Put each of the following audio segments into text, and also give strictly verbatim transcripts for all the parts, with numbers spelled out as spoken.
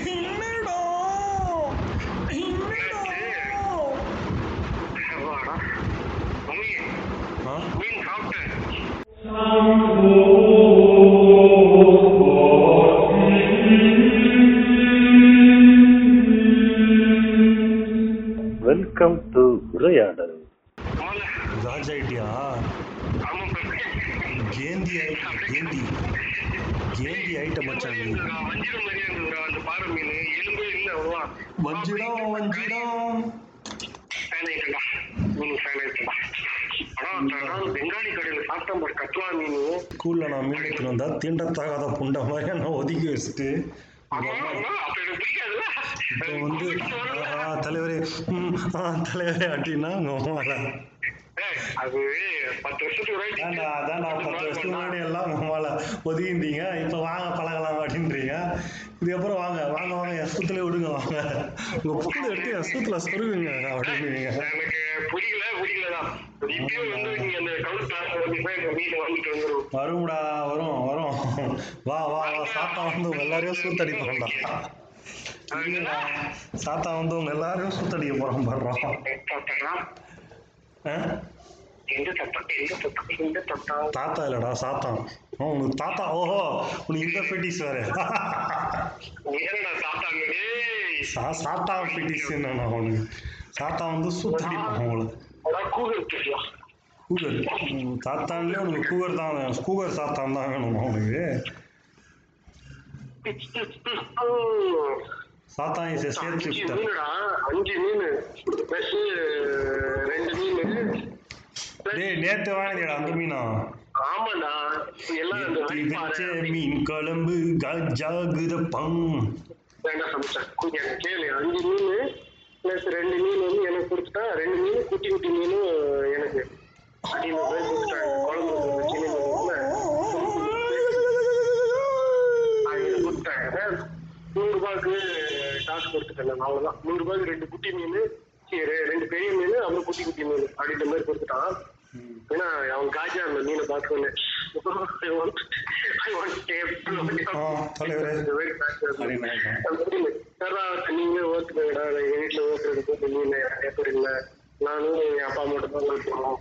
என்னடா என்னடா மீன் சாப்பிட்டேன். வெல்கம் டு உரையாடல். ராஜாயிட்டியா? கேந்தி ஐட்டம் கேந்தி கேந்தி ஐட்டம் மச்சான். வஞ்சிடம் வஞ்சிடம் பெங்காலி கடையில் சாப்பிட்டேன் பாரு கட்லா மீன். ஸ்கூல்ல நான் மீன் எடுத்துட்டு வந்தா தீண்டத்தாகாத புண்ட மாதிரி நான் ஒதுக்கி வச்சுட்டு இப்போ வந்து தலைவரே தலைவரே அப்படின்னா அது பத்து வருஷத்துக்கு அதான்டா பத்து வருஷத்துக்கு முன்னாடி எல்லாம் உமால ஒதுங்கிட்டீங்க, இப்போ வாங்க பழகலாம் அப்படின்றீங்க. இதுக்கப்புறம் வாங்க வாங்க வாங்க என் சுத்துல விடுங்க, வாங்க உங்க புண்ணு எடுத்து என் சுத்துல சொருகுங்க அப்படின்றீங்க. எனக்கு புரியல புரியலதான் வரும்டா வரும் வரும். வா வா வா சாத்தா வந்து உங்க எல்லாரையும் சூத்தடிப்போம்டா. சாத்தா வந்து உங்க எல்லாரையும் சூத்தடிக்க போறோம் பாடுறோம். தாத்தா இல்லடா சாத்தான். உனக்கு தாத்தா? ஓஹோ உனக்கு இந்த ஃபெட்டிஸ் வேற. சாத்தா ஃபெட்டிஸ் என்னன்னா உனக்கு? சாத்தா வந்து சூத்தடிப்போம் உங்களுக்கு. கூகர் சாத்தான்லேயே உனக்கு கூகர் தான் வேணும். கூகர் சாத்தான் தான் வேணுமா உனக்கு? சாத்தான் இஸ் சேஃப் ஷிஃப்டர். அஞ்சு மீன் பிளஸ் ரெண்டு மீன். டேய் நேத்து வாங்கிடா அந்த மீனா? ஆமாடா எல்லாம் மீன் குழம்பு கஜாகுதப்பம் வேண்டாம் சமைச்சேன். கேளு, அஞ்சு மீன் பிளஸ் ரெண்டு மீன் வந்து எனக்கு கொடுத்துட்டா. ரெண்டு மீன் குட்டி குட்டி மீனும் எனக்கு அப்படின்னு பேர் கொடுத்துட்டாங்க. குழம்பு கொடுத்துட்டாங்க. நூறு ரூபாய்க்கு காசு கொடுத்துட்டேன். அவ்வளவுதான். நூறு ரூபாய்க்கு ரெண்டு குட்டி மீன், ரெண்டு பெரிய மீன், அப்புறம் குட்டி குட்டி மீன் அப்படின்ற மாதிரி கொடுத்துட்டான். ஏன்னா அவன் காஜா அந்த மீனை பார்த்துக்கொண்டு நீங்க ஓத்துக்கடா, எங்க வீட்டுல ஓத்துறதுக்கு மீன் எப்படி இல்லை, நானும் என் அப்பா மட்டும் தான் ஓட்டுவோம்.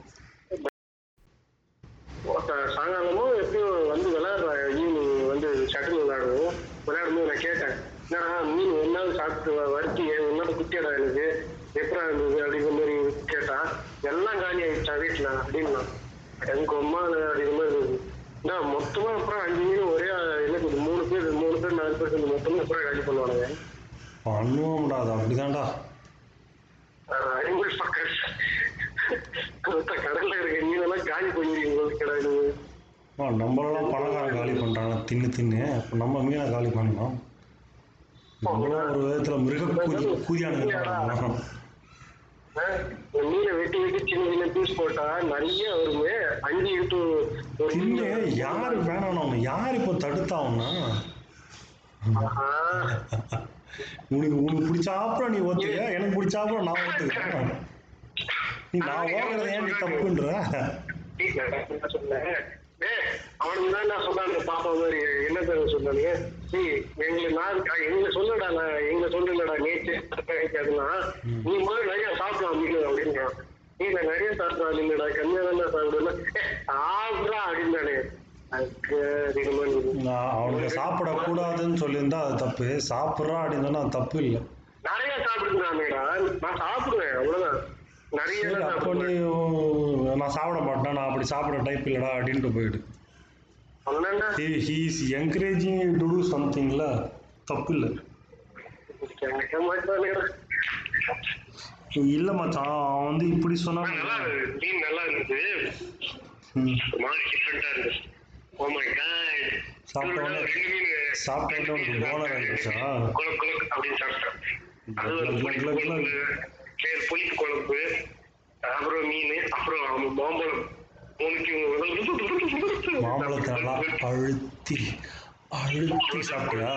சாயங்காலமும் எப்பயும் வந்து விளையாடுற ஈவினிங் வந்து ஷட்டில் விளையாடுவோம். விளையாடும்போது நான் கேட்டேன், என்னடா மீன் ஒன்னாவது சாப்பிட்டு வறுத்தி ஒன்னாவது குட்டியடா எனக்கு எப்படா இருந்தது அப்படிங்கிற மாதிரி கேட்டா, எல்லாம் காலி ஆயிடுச்சா வீட்டுல அப்படின்னா. எனக்கு அம்மா அப்படிங்கிற மாதிரி இருந்தது. நான் மொத்தமா அப்புறம் அஞ்சு மீன் ஒரே எனக்கு மூணு பேர் மூணு பேர் நாலு பேர் சேர்ந்து மொத்தமா அப்புறம் காலி பண்ணுவானுங்க. பண்ணுவோம்டா, அது அப்படிதான்டா. ஐம்பது பக்கம் கடல்ல இருக்க மீனெல்லாம் காலி பண்ணிடுவீங்க கிடையாது. நம்மளெல்லாம் பணக்காரன் காலி பண்றாங்க தின்னு தின்னு. இப்போ நம்ம மீனை காலி பண்ணலாம். நம்மளும் ஒரு விதத்துல மிருக கூதியானுங்க. மீனை வெட்டி வெட்டி சின்ன சின்ன பீஸ் போட்டா நிறைய வருமே. அஞ்சு இன்ட்டு யாரு வேணாம், நம்ம யாரு இப்போ தடுத்தாவுன்னா உனக்கு உனக்கு பிடிச்சாப்புறம் நீ ஓத்துக்க, எனக்கு பிடிச்சாப்புறம் நான் ஓத்துக்கிறேன். நீ நான் ஓடுறது ஏன் நீ தப்புன்ற? அவனுக்கு தான் நான் சொன்னாங்க பாப்பா மாதிரி என்ன பேர் சொன்னானுங்க, எங்களை நான் எங்களை சொல்லடா, நான் எங்களை சொல்லலடா நேற்று அதெல்லாம் நீ முதல்ல நிறைய சாப்பிடலாம் மீன் அப்படின்றான். நீ நான் நிறைய சாப்பிடலாம் இல்லடா, கம்மியா தானே சாப்பிடுவேன் சாப்பிட்றா அப்படின்றானே. அவனுக்கு சாப்பிடக்கூடாதுன்னு சொல்லியிருந்தா அது தப்பு, சாப்பிட்றா அப்படின்னு சொன்னா அது தப்பு இல்லை. நிறைய சாப்பிடுறானேடா, நான் சாப்பிடுவேன் அவ்வளவுதான். நிறைய அப்போ நீ நான் சாப்பிட மாட்டேன், நான் அப்படி சாப்பிட டைப் இல்லடா அப்படின்ட்டு போயிடு. he is encouraging you to do something ல தப்பு இல்லை. இல்ல மச்சான், அவன் வந்து இப்படி சொன்னா நல்லா மீன் நல்லா இருந்தது. மாதிரி டிஃபரெண்டா இருந்துச்சு. ஓ மை காட். சாப்பிட்டோன்னே ரெண்டு மீன் சாப்பிட்டோன்னே உனக்கு போனர் ஆயிடுச்சா? குளக் குளக் அப்படின்னு சாப்பிட்டேன். அது ஒரு புளிப்பு குழம்பு, அப்புறம் மீன், அப்புறம் மாம்பழம். மாம்பழத்தை நல்லா அழுத்தி அழுத்தி சாப்பிட்டியா?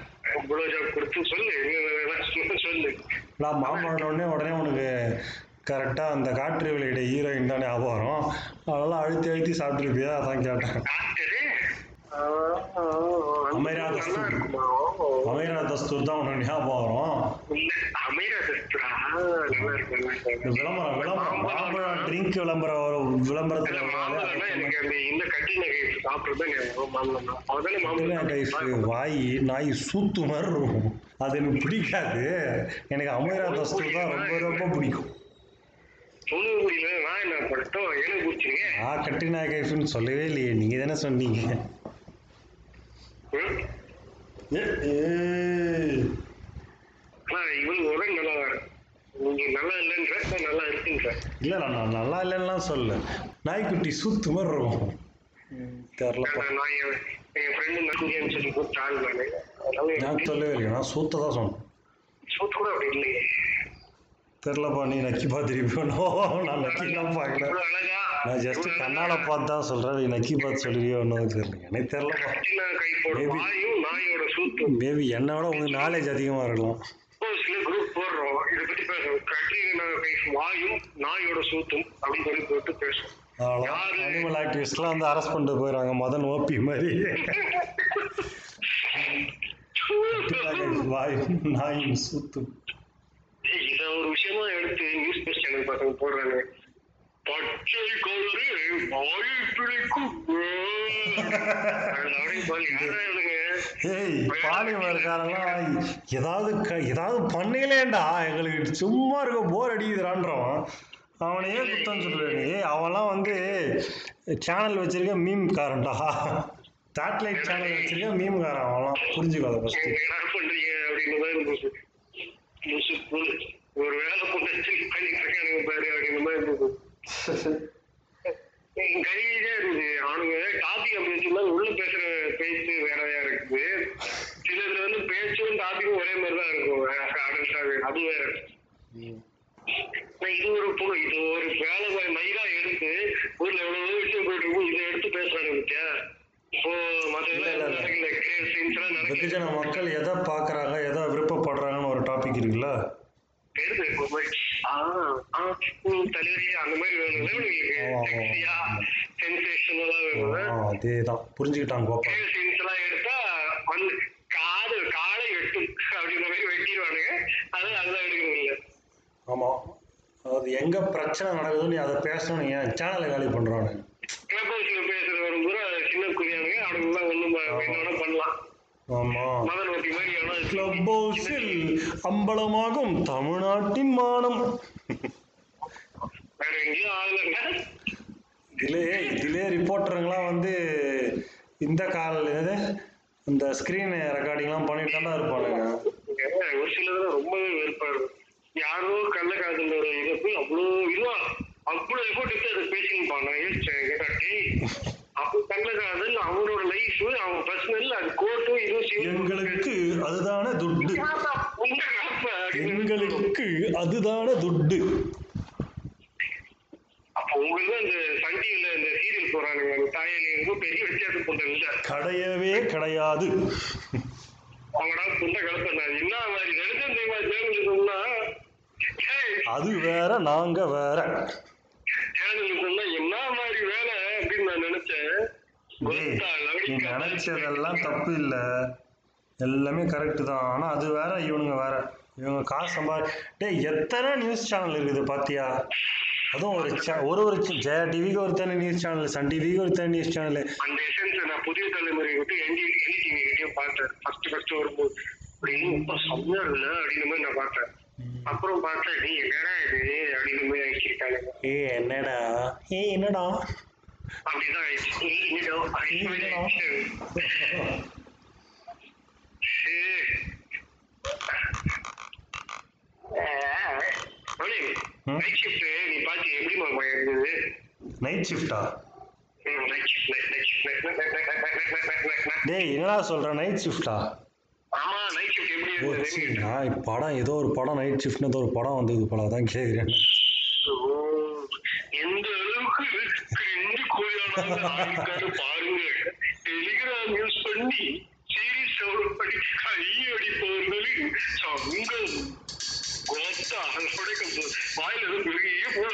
நான் மாம்பழம்னே உடனே உனக்கு கரெக்டா அந்த காற்று வெளியிட ஹீரோயின் தானே ஞாபகம். அதெல்லாம் அழுத்தி அழுத்தி சாப்பிட்டுருப்பியா? அதான் கேட்டேன். அமேரா அமீரா தஸ்தூர் தான் உனக்கு ஞாபகம் வரும். அமீரா தஸ்தூரா நல்லா இருக்கு. இந்த விளம்பரம் விளம்பரம் மாம்பழம் ட்ரிங்க் விளம்பரம் விளம்பரத்துல எனக்கு அந்த இந்த கட்டி நகை சாப்பிடுறது மாம்பழம் அதானே மாம்பழம். வாய் நாய் சூத்து மாதிரி இருக்கும், அது எனக்கு பிடிக்காது. எனக்கு அமீரா தஸ்தூர் தான் ரொம்ப ரொம்ப பிடிக்கும். நான் என்ன பண்ணட்டும், எனக்கு பிடிச்சிருங்க. நான் கட்டி நாயகன்னு சொல்லவே இல்லையே, நீங்க தானே சொன்னீங்க. இவன் உடனே நல்லா நீங்க நல்லா இல்லைன்ற நல்லா இருக்குன்ற இல்ல நான் நல்லா இல்லைன்னா சொல்ல, நாய்க்குட்டி சூத்து மாதிரி இருக்கும். நான் சொல்லவே இல்லை, நான் சூத்த தான் சொன்னேன். சூத்து கூட அப்படி இல்லையே. தெரியலப்பா, நீ நக்கி பார்த்துருப்பியோ? நான் நக்கிலாம் பார்க்கல, நான் ஜஸ்ட் கண்ணால பார்த்து தான் சொல்றேன். நீ நக்கி பார்த்து சொல்லுறியோ ஒன்றும் தெரியல, எனக்கு தெரியலப்பா. மேபி என்னை விட உங்களுக்கு நாலேஜ் அதிகமா இருக்கலாம். குரூப் போடுறோம் இதை பத்தி பேசுறோம், வாயும் நாயோட சூத்தும் அப்படின்னு சொல்லி போட்டு பேசுவோம். அனிமல் ஆக்டிவிஸ்ட்லாம் வந்து அரெஸ்ட் பண்ணிட்டு போயிடுறாங்க, மதன் ஓபி மாதிரி. வாயும் நாயும் சூத்தும் இத ஒரு விஷயமா எடுத்து நியூஸ் பேஸ்ட் சேனல் பசங்க போடுறாங்க. பச்சை கலரு வாயை பிடிக்கும். பாலிமர்காரெல்லாம் ஏதாவது ஏதாவது பண்ணலேண்டா, எங்களுக்கு சும்மா இருக்க போர் அடிக்குதுறான்றவன் அவனையே குத்தம் சொல்றேன். ஏய் அவன்லாம் வந்து சேனல் வச்சிருக்க மீம் காரன்டா, சேட்டலைட் சேனல் வச்சிருக்க மீம் காரன். அவன்லாம் புரிஞ்சுக்காத ஃபர்ஸ்ட் என்ன பண்றீங்க அப்படின்னு ஒரு வேலை போட்டு பண்ணிட்டு இருக்கானுங்க பாரு அப்படின்ற மாதிரி இருந்தது. கருவிதான் இருக்குது. அவனுங்க டாபிக் அப்படி வச்சிருந்தா உள்ள பேசுற பேச்சு வேறையா இருக்குது. சிலதுல வந்து பேச்சும் டாபிக்கும் ஒரே மாதிரிதான் இருக்கும். அது வேற. இது ஒரு பொண்ணு, இது ஒரு வேலை மயிரா எடுத்து ஊர்ல எவ்வளவு விஷயம் போயிட்டு இருக்கும், இதை எடுத்து பேசுறாங்க பத்தியா. இப்போ வெகுஜன மக்கள் எதை பாக்குறாங்க, எதை விருப்பப்படுறாங்கன்னு ஒரு டாபிக் இருக்குல்ல, அதேதான் புரிஞ்சுக்கிட்டாங்க. எடுத்தா வந்து காது காலை வெட்டும் அப்படின்ற மாதிரி வெட்டிடுவானுங்க. அது அதெல்லாம் எடுக்கிறது இல்லை. ஆமா, அது எங்க பிரச்சனை நடக்குதுன்னு அதை பேசணும். ஏன் சேனலை காலி பண்றானு பேசுற வரும்போது சின்ன குறியானுங்க அவனுக்குலாம் ஒண்ணும் என்ன பண்ணலாம். ஆமா, கிளப் ஹவுஸில் அம்பலமாகும் தமிழ்நாட்டின் மானம். வேற எங்கேயும் ஆகலங்க. இதுலே இதுலே ரிப்போர்ட்டருங்களாம் வந்து இந்த கால் இந்த ஸ்கிரீன் ரெக்கார்டிங்லாம் பண்ணிட்டு தாண்டா இருப்பானுங்க. ஒரு சிலர் ரொம்பவே வெறுப்பா இருக்கும். யாரோ கள்ள காதல் ஒரு இதை போய் அவ்வளோ இதுவா அவ்வளோ எஃபோர்ட் எடுத்து அதை பேசிருப்பான். நான் யோசிச்சேன் கேட்டாட்டி அப்போ கள்ள காதல் அவனோட லைஃப் அவன் பர்சனல் அது கோர்ட்டும் இதுவும் எங்களுக்கு அதுதானே துட்டு, எங்களுக்கு அதுதானே துட்டு. அப்போ உங்களுக்கு அந்த சன் டிவில இந்த சீரியல் போறானுங்க தாயங்க பெரிய வித்தியாசம் பண்றது கிடையவே கிடையாது. அவங்கடா புண்ட கலப்பா என்ன மாதிரி நெடுஞ்சம் தெய்வா சேனல் சொன்னா அது வேற நாங்க வேற சேனல் சொன்னா என்ன மாதிரி வேலை அப்படின்னு நான் நினைச்சேன். நீ நினைச்சதெல்லாம் தப்பு இல்ல, எல்லாமே கரெக்ட் தான். ஆனா அது வேற இவனுங்க வேற, இவங்க காசு சம்பாதி. டேய் எத்தனை நியூஸ் சேனல் இருக்குது பாத்தியா? அதுவும் ஒரு ஒரு ஒரு ஜெயா டிவிக்கு ஒரு தனி நியூஸ் சேனல், சன் டிவிக்கு ஒரு தனி நியூஸ் சேனல். அந்த எசன்ஸ் நான் புதிய தலைமுறை விட்டு என்டி டிவி கிட்டயும் பார்த்தேன். ஃபர்ஸ்ட் ஃபர்ஸ்ட் வரும்போது அப்படின்னு ரொம்ப செம்மையா இல்ல அப்படின்ற மாதிரி நான் பார்த்தேன். அப்புறம் பார்த்தேன் நீ என்னடா இது அப்படின்ற மாதிரி ஆயிடுச்சிருக்காங்க. ஏ என்னடா ஏ என்னடா அப்படிதான் ஆயிடுச்சு. நைட் ஷிஃப்ட் நீ பாத்து எப்படி மாமா இருந்தது? நைட் ஷிஃப்டா? டேய் என்னடா சொல்ற நைட் ஷிஃப்டா? ஆமா நைட் ஷிஃப்ட் எப்படி இருந்தது? நான் படம் ஏதோ ஒரு படம் நைட் ஷிஃப்ட்னு ஏதோ ஒரு படம் வந்தது போல, அதான் கேக்குறேன். எந்த அளவுக்கு கிரிஞ்சு கோழியானாலும் பாருங்க. டெலிகிராம் யூஸ் பண்ணி சீரிஸ் படி கை அடிப்பவர்களின் சங்கம் கோத்தா வாயில எதுவும் பெருகியே போல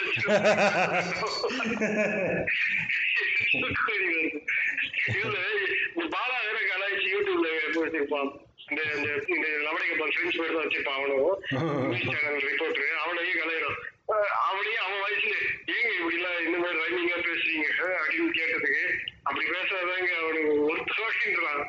இதுல இந்த பாலா வேற கலாய்ச்சி யூடியூப்ல வச்சிருப்பான். இந்த இந்த லவடிக்க ஃப்ரெண்ட்ஸ் பேர் தான் வச்சிருப்பான் அவனும் நியூஸ் சேனல் ரிப்போர்ட்டர் அவனையும் கலையிறான். அவனையும் அவன் வயசுல ஏங்க இப்படி எல்லாம் இந்த மாதிரி ரைமிங்கா பேசுறீங்க அப்படின்னு கேட்டதுக்கு அப்படி பேசாதாங்க அவனுக்கு ஒருத்தரான்.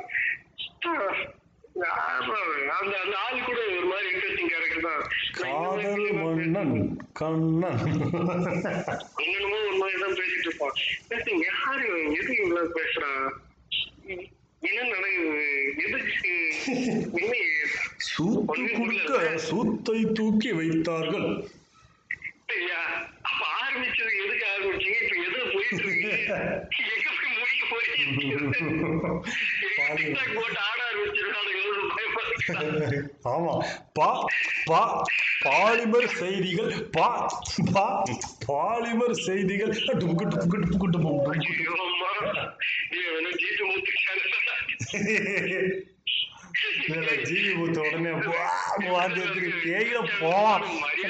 அந்த அந்த ஆள் கூட ஒரு மாதிரி இன்ட்ரெஸ்டிங் கேரக்டர் தான். காதல் மன்னன் கண்ணன் என்னென்னமோ ஒரு மாதிரி தான் பேசிட்டு இருப்பான். பேசுங்க யாரு எது இவ்வளவு பேசுறான், என்ன நடக்குது, எதுக்கு என்ன சூத்து குடுக்க சூத்தை தூக்கி வைத்தார்கள். ஐயா அப்ப ஆரம்பிச்சது எதுக்கு ஆரம்பிச்சீங்க, இப்ப எது போயிட்டு இருக்கு, எங்க போய் முடிக்க போறீங்க, போட்டு ஆட ஆரம்பிச்சிருக்காங்க. ஆமா பா பா பாலிமர் செய்திகள் பா பா பாலிமர் செய்திகள் டுபுக்கு டுபுக்கு டுபுக்கு டுபுக்கு. ஜிவி மூத்த உடனே வாந்தி எடுத்துட்டு பேயில போவான்.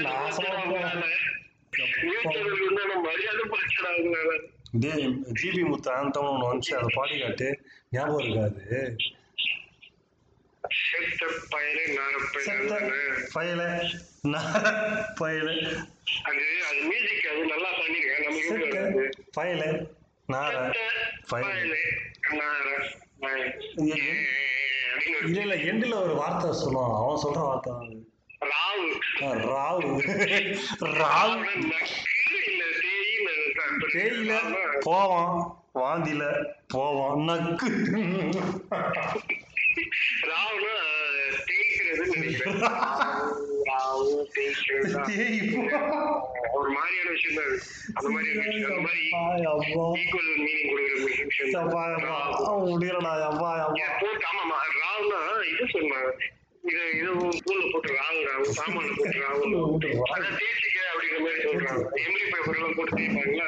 ஜிபி முத்து ஆந்தம் ஒண்ணு வந்துச்சு, அதை பாடி காட்டு. ஞாபகம் இருக்காது? இல்ல எண்டுல ஒரு வார்த்தை சொல்லுவான், அவன் சொல்ற வார்த்தை ராவு ராவு. தேயில போவான், வாந்தில போவான், நக்கு ராவுனா தேய்க்கிறது நினைக்கிறேன். ஒரு மாதிரியான விஷயம் தான் அந்த மாதிரி அந்த மாதிரி ஈக்குவல் மீனிங் கொடுக்குற விஷயம். ஆமா ராவுனா இது சொன்னாங்க, இது இது பூல போட்டு ராவு ராவு சாமான போட்டு ராவு அதை தேய்ச்சிக்க அப்படிங்கிற மாதிரி சொல்றாங்க. எம்லி பேப்பர் எல்லாம் போட்டு தேய்ப்பாங்களா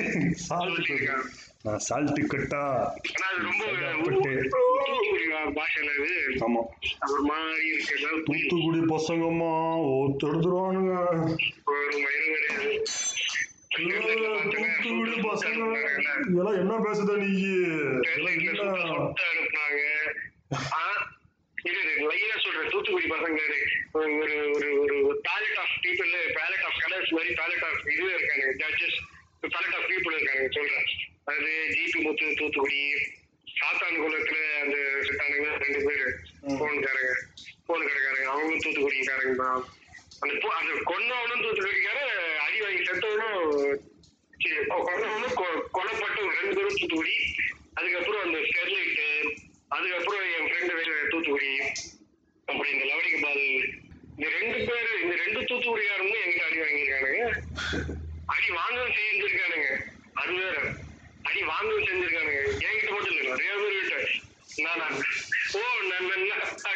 சால்ட் கட்டா. ஆனா அது ரொம்ப பாஷையில இது ஒரு மாதிரி இருக்கு. தூத்துக்குடி பசங்கம்மா ஒருத்தருவானுங்க, ஒரு மயிரும் கிடையாது. தூத்துக்குடி பசங்க இதெல்லாம் என்ன பேசுத நீ அனுப்புனாங்க. சொல்ற தூத்துக்குடி பசங்க ஒரு ஒரு ஒரு palette of people, palette of colours மாதிரி பேலட் ஆஃப் இது இருக்காங்க, ஜட்ஜஸ் பேலட் ஆஃப் பீப்புள் இருக்காங்க சொல்றேன். அது ஜிபி முத்து தூத்துக்குடி, சாத்தான் குளத்துல அந்த சித்தானுங்க ரெண்டு பேரு போனுக்காரங்க போன் கடைக்காரங்க, அவங்களும் தூத்துக்குடிக்காரங்க தான். அந்த அந்த கொன்னவனும் தூத்துக்குடிக்கார, அடி வாங்கி செத்தவனும் கொன்னவனும் கொல்லப்பட்டு ரெண்டு பேரும் தூத்துக்குடி. அதுக்கப்புறம் அந்த ஸ்டெர்லைட்டு, அதுக்கப்புறம் என் ஃப்ரெண்டு தூத்துக்குடி. அப்படி இந்த லவடிக்கு பால் இந்த ரெண்டு பேரு இந்த ரெண்டு தூத்துக்குடிக்காரங்களும் எங்கிட்ட அடி வாங்கியிருக்கானுங்க. அடி வாங்கவும் செஞ்சிருக்கானுங்க. அது வேற அடி வாங்கவும் செஞ்சிருக்கானுங்க. என்கிட்ட மட்டும் இல்லை, நிறைய பேர் கிட்ட. நானா ஓ நான்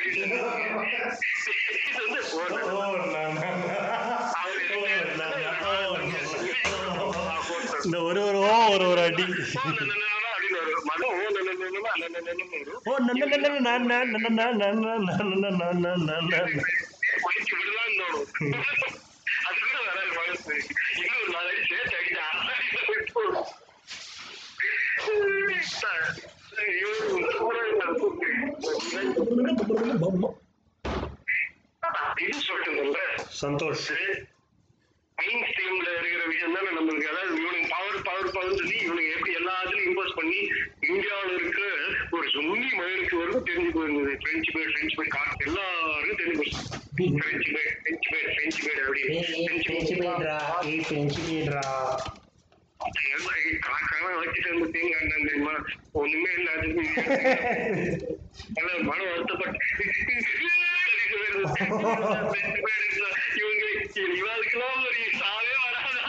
இந்த ஒரு ஒரு ஒரு ஒரு அடி சந்தோஷ் மெயின் ஸ்ட்ரீம்ல இருக்கிற விஷயம் தானே நம்மளுக்கு. அதாவது இவனுக்கு பவர் பவர் பவர் சொல்லி இவனுக்கு எப்படி எல்லாத்துலயும் இம்போஸ் பண்ணி இந்தியாவில் இருக்கிற ஒரு சுன்னி மகனுக்கு வரும் தெரிஞ்சு போயிருந்தது. பிரெஞ்சு பேர் பிரெஞ்சு பேர் காசு எல்லாருக்கும் தெரிஞ்சு போச்சு. பிரெஞ்சு பேர் பிரெஞ்சு பேர் பிரெஞ்சு பேர் அப்படி காக்காலாம் வச்சுட்டு வந்து தேங்க தெரியுமா, ஒண்ணுமே இல்லாத மன வருத்தப்பட்டு இவங்க இவாளுக்கெல்லாம் ஒரு சாவே வராதா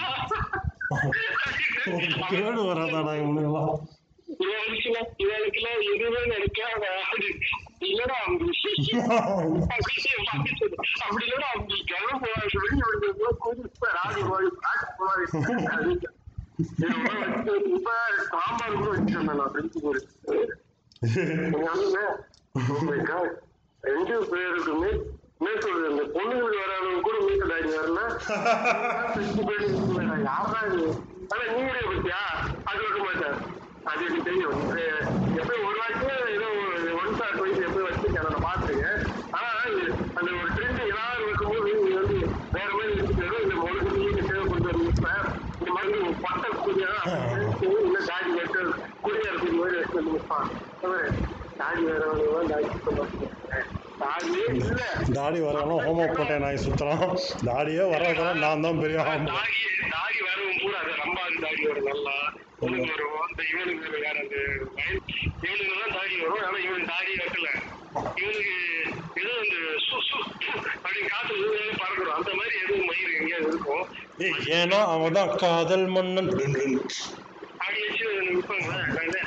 வராதாடா இவனுங்கெல்லாம் இவாளுக்கெல்லாம் எதுவுமே நினைக்காதா இல்லடா அப்படி இல்லடா அப்படி கிளம்ப இப்ப சாம்பார் கூட வச்சுட்டேன் நான் ஃப்ரெண்ட்ஸ் கூட. ரெண்டு பேருக்குமே சொல்றது இந்த பொண்ணுங்களுக்கு வராதவங்க கூட மீட்டட் ஆகி வரல. யாரா இது? ஆனா நீங்களே பத்தியா அது வைக்க மாட்டேன். அது எனக்கு தெரியும். எப்பயும் ஒரு வாய்க்கு ஏதோ ஒன் சார் போயிட்டு எப்பயும் வச்சிருக்கேன், நான் பாத்துருக்கேன். தாடி வரவங்க தாடி சுத்தம் தாடியே இல்ல. தாடி வரவெல்லாம் ஹோமோ போட்டேன் நாய் சுத்தலாம். தாடியே வர்றதெல்லாம் நான் தான் பெரிய ஆம்பளை. தாடி தாடி வரவும் கூட அது ரம்பாது தாடி வரும் நல்லா. உனக்கு வரும் அந்த இவனுக்கு வேற அந்த இவனுக்கு தான் தாடி வரும். ஆனா இவனுக்கு தாடி வெட்டல. இவனுக்கு ஏதோ இந்த சு சு அப்படின்னு காத்து ஊழல பறக்கணும். அந்த மாதிரி எதுவும் மயிர் எங்கேயாவது இருக்கும். ஏன்னா அவன் தான் காதல் மன்னன். தாடி வச்சு விற்பாங்களா?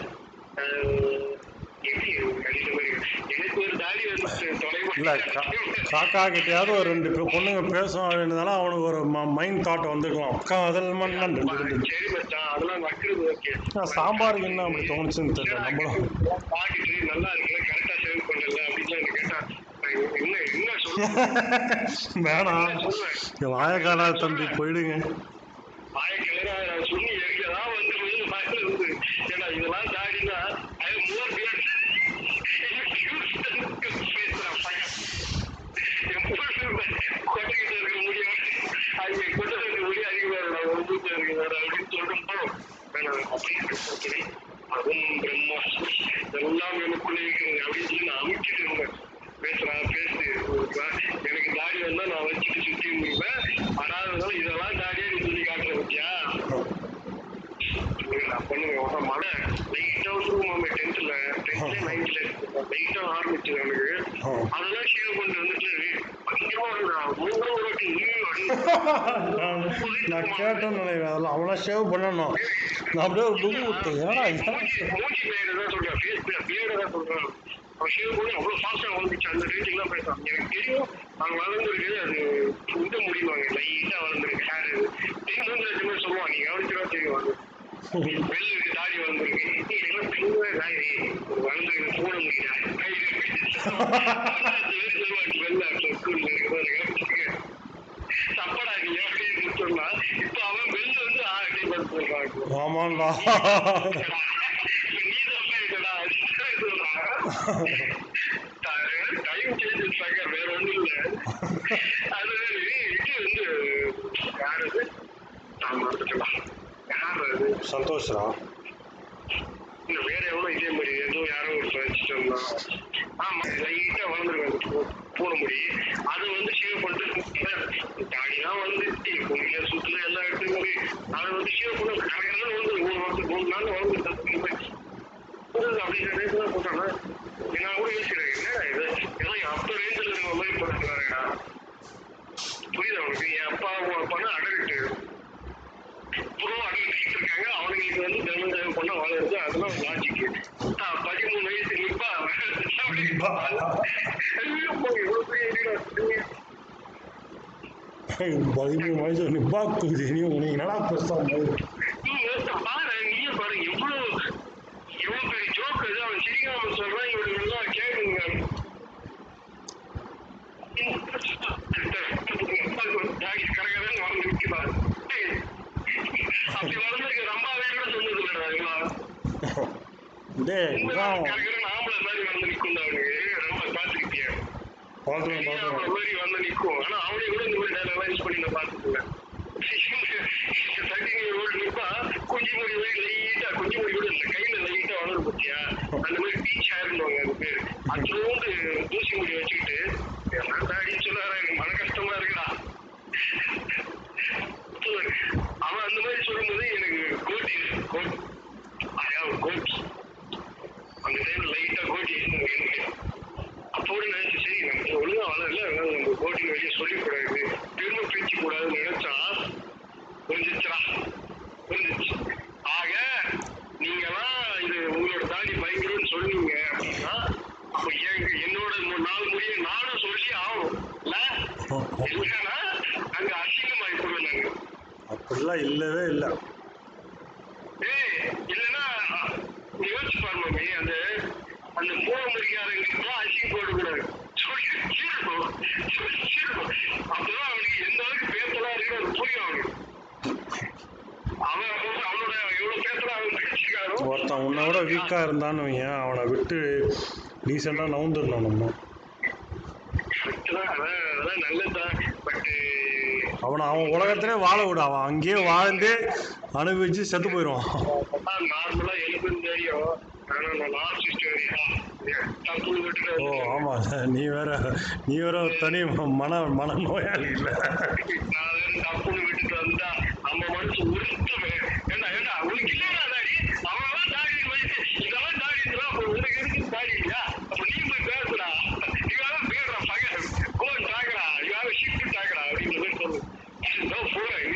எனக்கு ஒரு தாடி வந்து இல்ல காக்கா கிட்டயாவது ஒரு ரெண்டு பொண்ணுங்க பேசும் அப்படின்றதால அவனுக்கு ஒரு மைண்ட் தாட் வந்துருக்கலாம். காதல் மன்னன். சரி மச்சான், அதெல்லாம் வக்கிறது ஓகே. சாம்பாருக்கு என்ன அப்படி தோணுச்சுன்னு தெரியல. நம்மளும் பாக்கிட்டு நல்லா இருக்குல்ல, கரெக்டா சேவ் பண்ணல அப்படின்னு கேட்டா என்ன என்ன சொல்லுவேன்? வேணாம் வாயக்காலா தம்பி போயிடுங்க. வாயக்கிழமை நான் சொல்லி எங்கதான் வந்து வாயில இருந்து ஏன்னா இதெல்லாம் தாடினா அது மூணு பேர் கொட்டைக்கிட்ட இருக்க முடியும். அது கொட்டை இருக்க முடியும் அதிகமா ஒன்பது இருக்கிறாரு அப்படின்னு சொல்லும்போது அதுவும் பிரம்மா எல்லாம் எனக்குள்ளே இருக்கிறது அப்படின்னு சொல்லி நான் அமைக்கிட்டு இருந்தேன். பேசுறா பேசு எனக்கு தாடி வந்தா நான் வச்சுட்டு சுத்தி முடிப்பேன். வராததால இதெல்லாம் தாடியா நீ சொல்லி காட்டுற பத்தியா பண்ணுங்க. மழை லைட்டா வந்துருவோம் டென்த்ல டென்த்ல நைன்த்ல லைட்டா ஆரம்பிச்சது எனக்கு. அதெல்லாம் ஷேவ் கொண்டு வந்துட்டு நான் கேட்டேன்னு நினைக்கிறேன். அதெல்லாம் அவனா ஷேவ் பண்ணணும். நான் அப்படியே ஒரு லுக் விட்டேன். ஏன்னா மூஞ்சி பேர் தான் சொல்றேன், ஃபேஸ் பேர் தான் சொல்றேன். அவன் ஷேவ் பண்ணி அவ்வளவு ஃபாஸ்டா வளர்ந்துச்சு. அந்த ரேஞ்சுக்கு எல்லாம் பேசுறான். எனக்கு தெரியும் அவன் வளர்ந்துருக்கு. அது உண்ட முடிவாங்க லைட்டா வளர்ந்துருக்கு ஹேர். மூணு லட்சம் பேர் சொல்லுவான், நீங்க கவனிச்சா தெரியும். அது வெள்ளு தாடி வளர்ந்துருக்கு. எல்லாம் பெண்ணுவே தாடி வளர்ந்துருக்கு போட முடியாது தப்படா நீ அப்படின்னு சொன்னா இப்ப அவன் வெள்ளு வந்து ஆடி சொல்றான். ஆமாண்டா நீ தப்பா டைம் சேஞ்சஸ் வேற ஒண்ணும் இல்ல. அது இது வந்து யாரு நான் மறந்துட்டேன். யார் அது? சந்தோஷ்ரா. இல்ல வேற எவ்வளவு இதே மாதிரி ஏதோ யாரோ ஒரு வச்சுட்டோம்னா ஆமா லைட்டா வளர்ந்துருக்காங்க போட முடி. அது வந்து ஷேவ் பண்ணிட்டு தாடிதான் வளர்ந்துச்சு. பொண்ணுல சுத்துல எல்லாம் எடுத்து போய் அதை வந்து ஷேவ் பண்ண கரெக்டாக வந்து மூணு மாசம் மூணு நாள் வளர்ந்துருக்கு. அப்படின்னு போட்டானா நான் கூட யோசிக்கிறேன் என்ன இது எல்லாம் அப்ப ரேஞ்சில் இருக்க மாதிரி போட்டுருக்காருடா. புரியுது அவனுக்கு? என் அப்பா உன் அப்பானா அடல்ட்டு ப்ரோ அடல்ட்டு இருக்காங்க. அவனுங்களுக்கு வந்து தினம் சேவ் பண்ண வளருது. அதெல்லாம் லாஜிக்கு. பதிமூணு வயசு நிப்பா எவ்வளவு பெரிய பதிமூணு வயசு நிப்பா தெரியும். நீ என்னடா பெருசா பாரு நீயே பாரு எவ்வளவு எவ்வளவு பெரிய ஜோக் அது. அவன் சிரிக்காம சொல்றான். இவனுக்கு எல்லாம் கேட்குங்க. கரகரன்னு வளர்ந்து நிற்கிறான். அப்படி வளர்ந்துருக்கு ரம்பாவே கூட சொன்னது இல்லடா. கரகரன் ஆம்பளை மாதிரி வந்து நிற்கும். அவனுக்கு ரொம்ப பாத்துக்கிட்டியா மாதிரி வந்து நிற்கும். ஆனா அவனையும் கூட இந்த மாதிரி நேரம் யூஸ் பண்ணி நான் பாத்துக்கல. நிப்பா குஞ்சு முடி மாதிரி லைட்டா குஞ்சு முடி கூட இல்லை கையில லைட்டா வளரும் பத்தியா அந்த மாதிரி பீச் ஹேர்ன்னுவாங்க அது பேர். அதோடு தூசி முடி வச்சுக்கிட்டு எல்லாம் தாடின்னு சொல்லாரா எனக்கு மன கஷ்டமா இருக்குடா. அவன் அந்த மாதிரி சொல்லும்போது எனக்கு கோட்டி கோட் கோட் அந்த டைம்ல லைட்டா கோட்டி எனக்கு அப்போட நினைச்சு சரி நம்ம ஒழுங்கா வளரல அதனால நம்ம கோட்டிங் வெளியே சொல்லிக்கூடாது திரும்ப பிரிச்சு கூடாதுன்னு நினைச்சா புரிஞ்சிச்சுரா புரிஞ்சிச்சு. ஆக நீங்கெல்லாம் இது உங்களோட தாடி பயங்கரம்னு சொன்னீங்க அப்படின்னா அப்ப என்னோட நாலு முடிய நானும் சொல்லி ஆகும் இல்லைன்னா அங்க அசிங்கமாயி போடுவாங்க. அப்படிலாம் இல்லவே இல்லை. ஏய் இல்லைன்னா யோசிச்சு பாருமாமி அந்த அந்த மூல முடிக்காரங்களுக்கு அசிங்கம் போடக்கூடாது சொல்லிச்சிருக்கணும் சொல்லிச்சிருக்கணும். அப்பதான் அவனுக்கு எந்த அளவுக்கு பேசலா இருக்கு அது புரியும். அவனுக்கு அவன் அவனோட எவ்வளவு பேசலாம் அவன் பேசிக்காரோ. ஒருத்தன் உன்னை விட வீக்கா இருந்தான்னு வைங்க அவனை விட்டு டீசெண்டா நவுந்துடணும் நம்ம. அதெல்லாம் நல்லதுதான். பட் அவனை அவன் உலகத்திலே வாழ விடு. அவன் அங்கேயே வாழ்ந்து அனுபவிச்சு செத்து போயிடுவான். நார்மலா எனக்கு தெரியும். ஆனா நான் லாஸ்ட் ஸ்டோரியா தப்புன்னு விட்டுட்டு ஓ வந்துட்டேன். ஆமா, நீ வேற நீ வேற ஒரு தனி மன மன நோயாளி இல்ல. நான் வேற தப்புன்னு விட்டுட்டு வந்தா நம்ம மனசு உறுத்துமே. ஏண்டா ஏண்டா உனக்கு இல்லையா தாடி, அவன் தாடி வயசு இதெல்லாம் தாடி இருந்தா அப்ப உனக்கு இருக்கு தாடி இல்லையா, அப்ப நீ போய் பேசுறா, இவன் பேடுறா பகல் கோன் டாகரா, இவன் ஷிஃப்ட் டாகரா அப்படின்னு சொல்லி சொல்லு. நான் போறேன்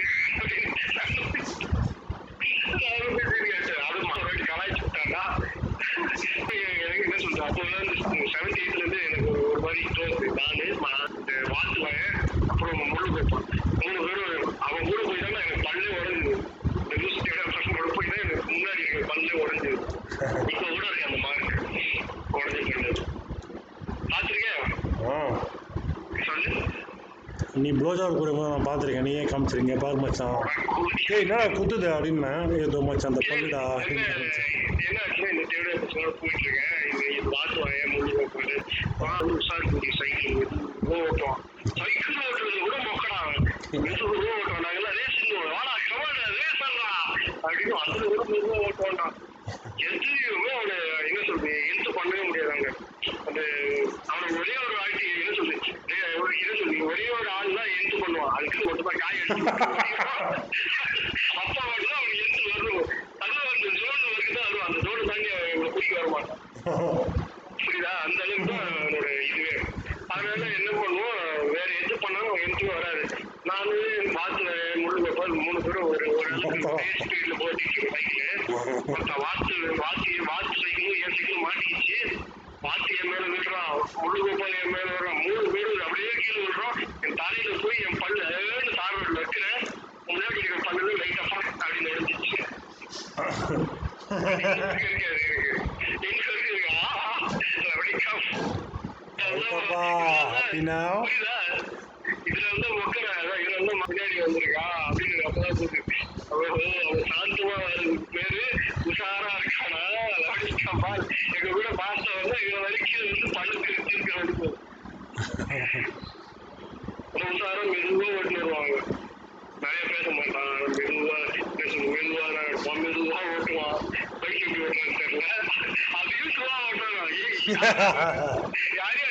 அது மறுபடியும் கலாய்ச்சி விட்டாண்டா. எனக்கு என்ன சொல்றது, அப்போ செவன்த் எயிட்ல இருந்து எனக்கு ஒரு ஒரு மாதிரி க்ளோஸ். நானு வாழ்த்துவாங்க, அப்புறம் முழு வைப்பான், மூணு பேரும் அவன் கூட போய் தான் எனக்கு பல்லே உடஞ்சுது. இந்த நியூஸ் கூட போய் தான் எனக்கு முன்னாடி எனக்கு பல்லே உடஞ்சுது. இப்ப கூட இருக்கு அந்த மார்க் உடஞ்சு போயிடுது. பார்த்துருக்கேன் ஆ, சொல்லு. நீ ப்ளோஜாப் கொடுக்கும்போது நான் பார்த்துருக்கேன், நீயே காமிச்சிருங்க பாரு மச்சான். ஏய் என்னடா குத்துது அப்படின்னா, ஏதோ மச்சான் அந்த பல்லுடா என்ன அப்படின்னு காமிச்சேன். என்ன ஆச்சுன்னா இந்த தேவையா பசங்களோட போயிட்டு இருக்கேன். இது இது வாத்துவாங்க முழு போயிட்டு உஷார் சைக்கிள் ஓட்டுவான். சைக்கிள் ஓட்டுறது கூட மொக்கடா, மெதுவாக ஓட்டுவான். நாங்கெல்லாம் ரேசிங் வாடா கமாடா ரேஸ் ஆடா அப்படின்னு அதுல கூட மெதுவாக ஓட்டுவான்டா. எதுலையுமே அவனை என்ன சொல்றது எழுத்து பண்ணவே முடியாதாங்க. அந்த அவனை ஒரே ஒரு ஆட்டி என்ன சொல்லு என்ன சொல்லி ஒரே ஒரு ஆள் தான் எழுத்து பண்ணுவான். அதுக்கு மட்டும்தான் காய் எடுத்து அப்பா மட்டும் தான் அவனுக்கு எழுத்து வரும். அதுவும் அந்த ஜோன் வரைக்கும் தான் வரும். அந்த ஜோனு தாண்டி அவன் குடிக்க வரமாட்டான். புரியுதா? அந்த அளவுக்கு தான் அவனோட இதுவே. அதனால என்ன பண்ணுவோம், வேற எது பண்ணாலும் எழுத்தும் வராது. நானு வாத்துல முழு வைப்போம். மூணு பேரும் ஒரு ஒரு அளவுக்கு ஸ்பீட்ல போட்டிட்டு சைக்கிள் மொத்த வாத்து வாத்தி வாத்து சைக்கிளும் என் சைக்கிளும் மாட்டிக்கிச்சு. வாத்தி என் மேல விடுறான், முழு வைப்பால் என் மேல விடுறான். மூணு பேரும் அப்படியே கீழே விடுறோம். என் தலையில போய் என் பல்லு சாரோட வைக்கிறேன். முன்னாடி இருக்கிற பல்லு லைட்டா அப்படின்னு நடிச்சிச்சு. இதுல வந்து மொக்கர இதுல வந்து முன்னாடி வந்திருக்கா அப்படின்னு அப்பதான் புரியுது. அவன் சாந்தமா பேரு உஷாரா இருக்கானா லவனிக்காப்பா. எங்க கூட பாச வந்து இவன் வரைக்கும் வந்து பல்லுக்கு இருக்கிற வரைக்கும் உஷாரா மெதுவா ஓட்டு வருவாங்க. நிறைய பேச மாட்டான், மெதுவா மெதுவா தான் இருப்பான், மெதுவா ஓட்டுவான். பைக் எப்படி ஓட்டுவான்னு தெரியல, அது யூஸ்வா ஓட்டுறான். யாரே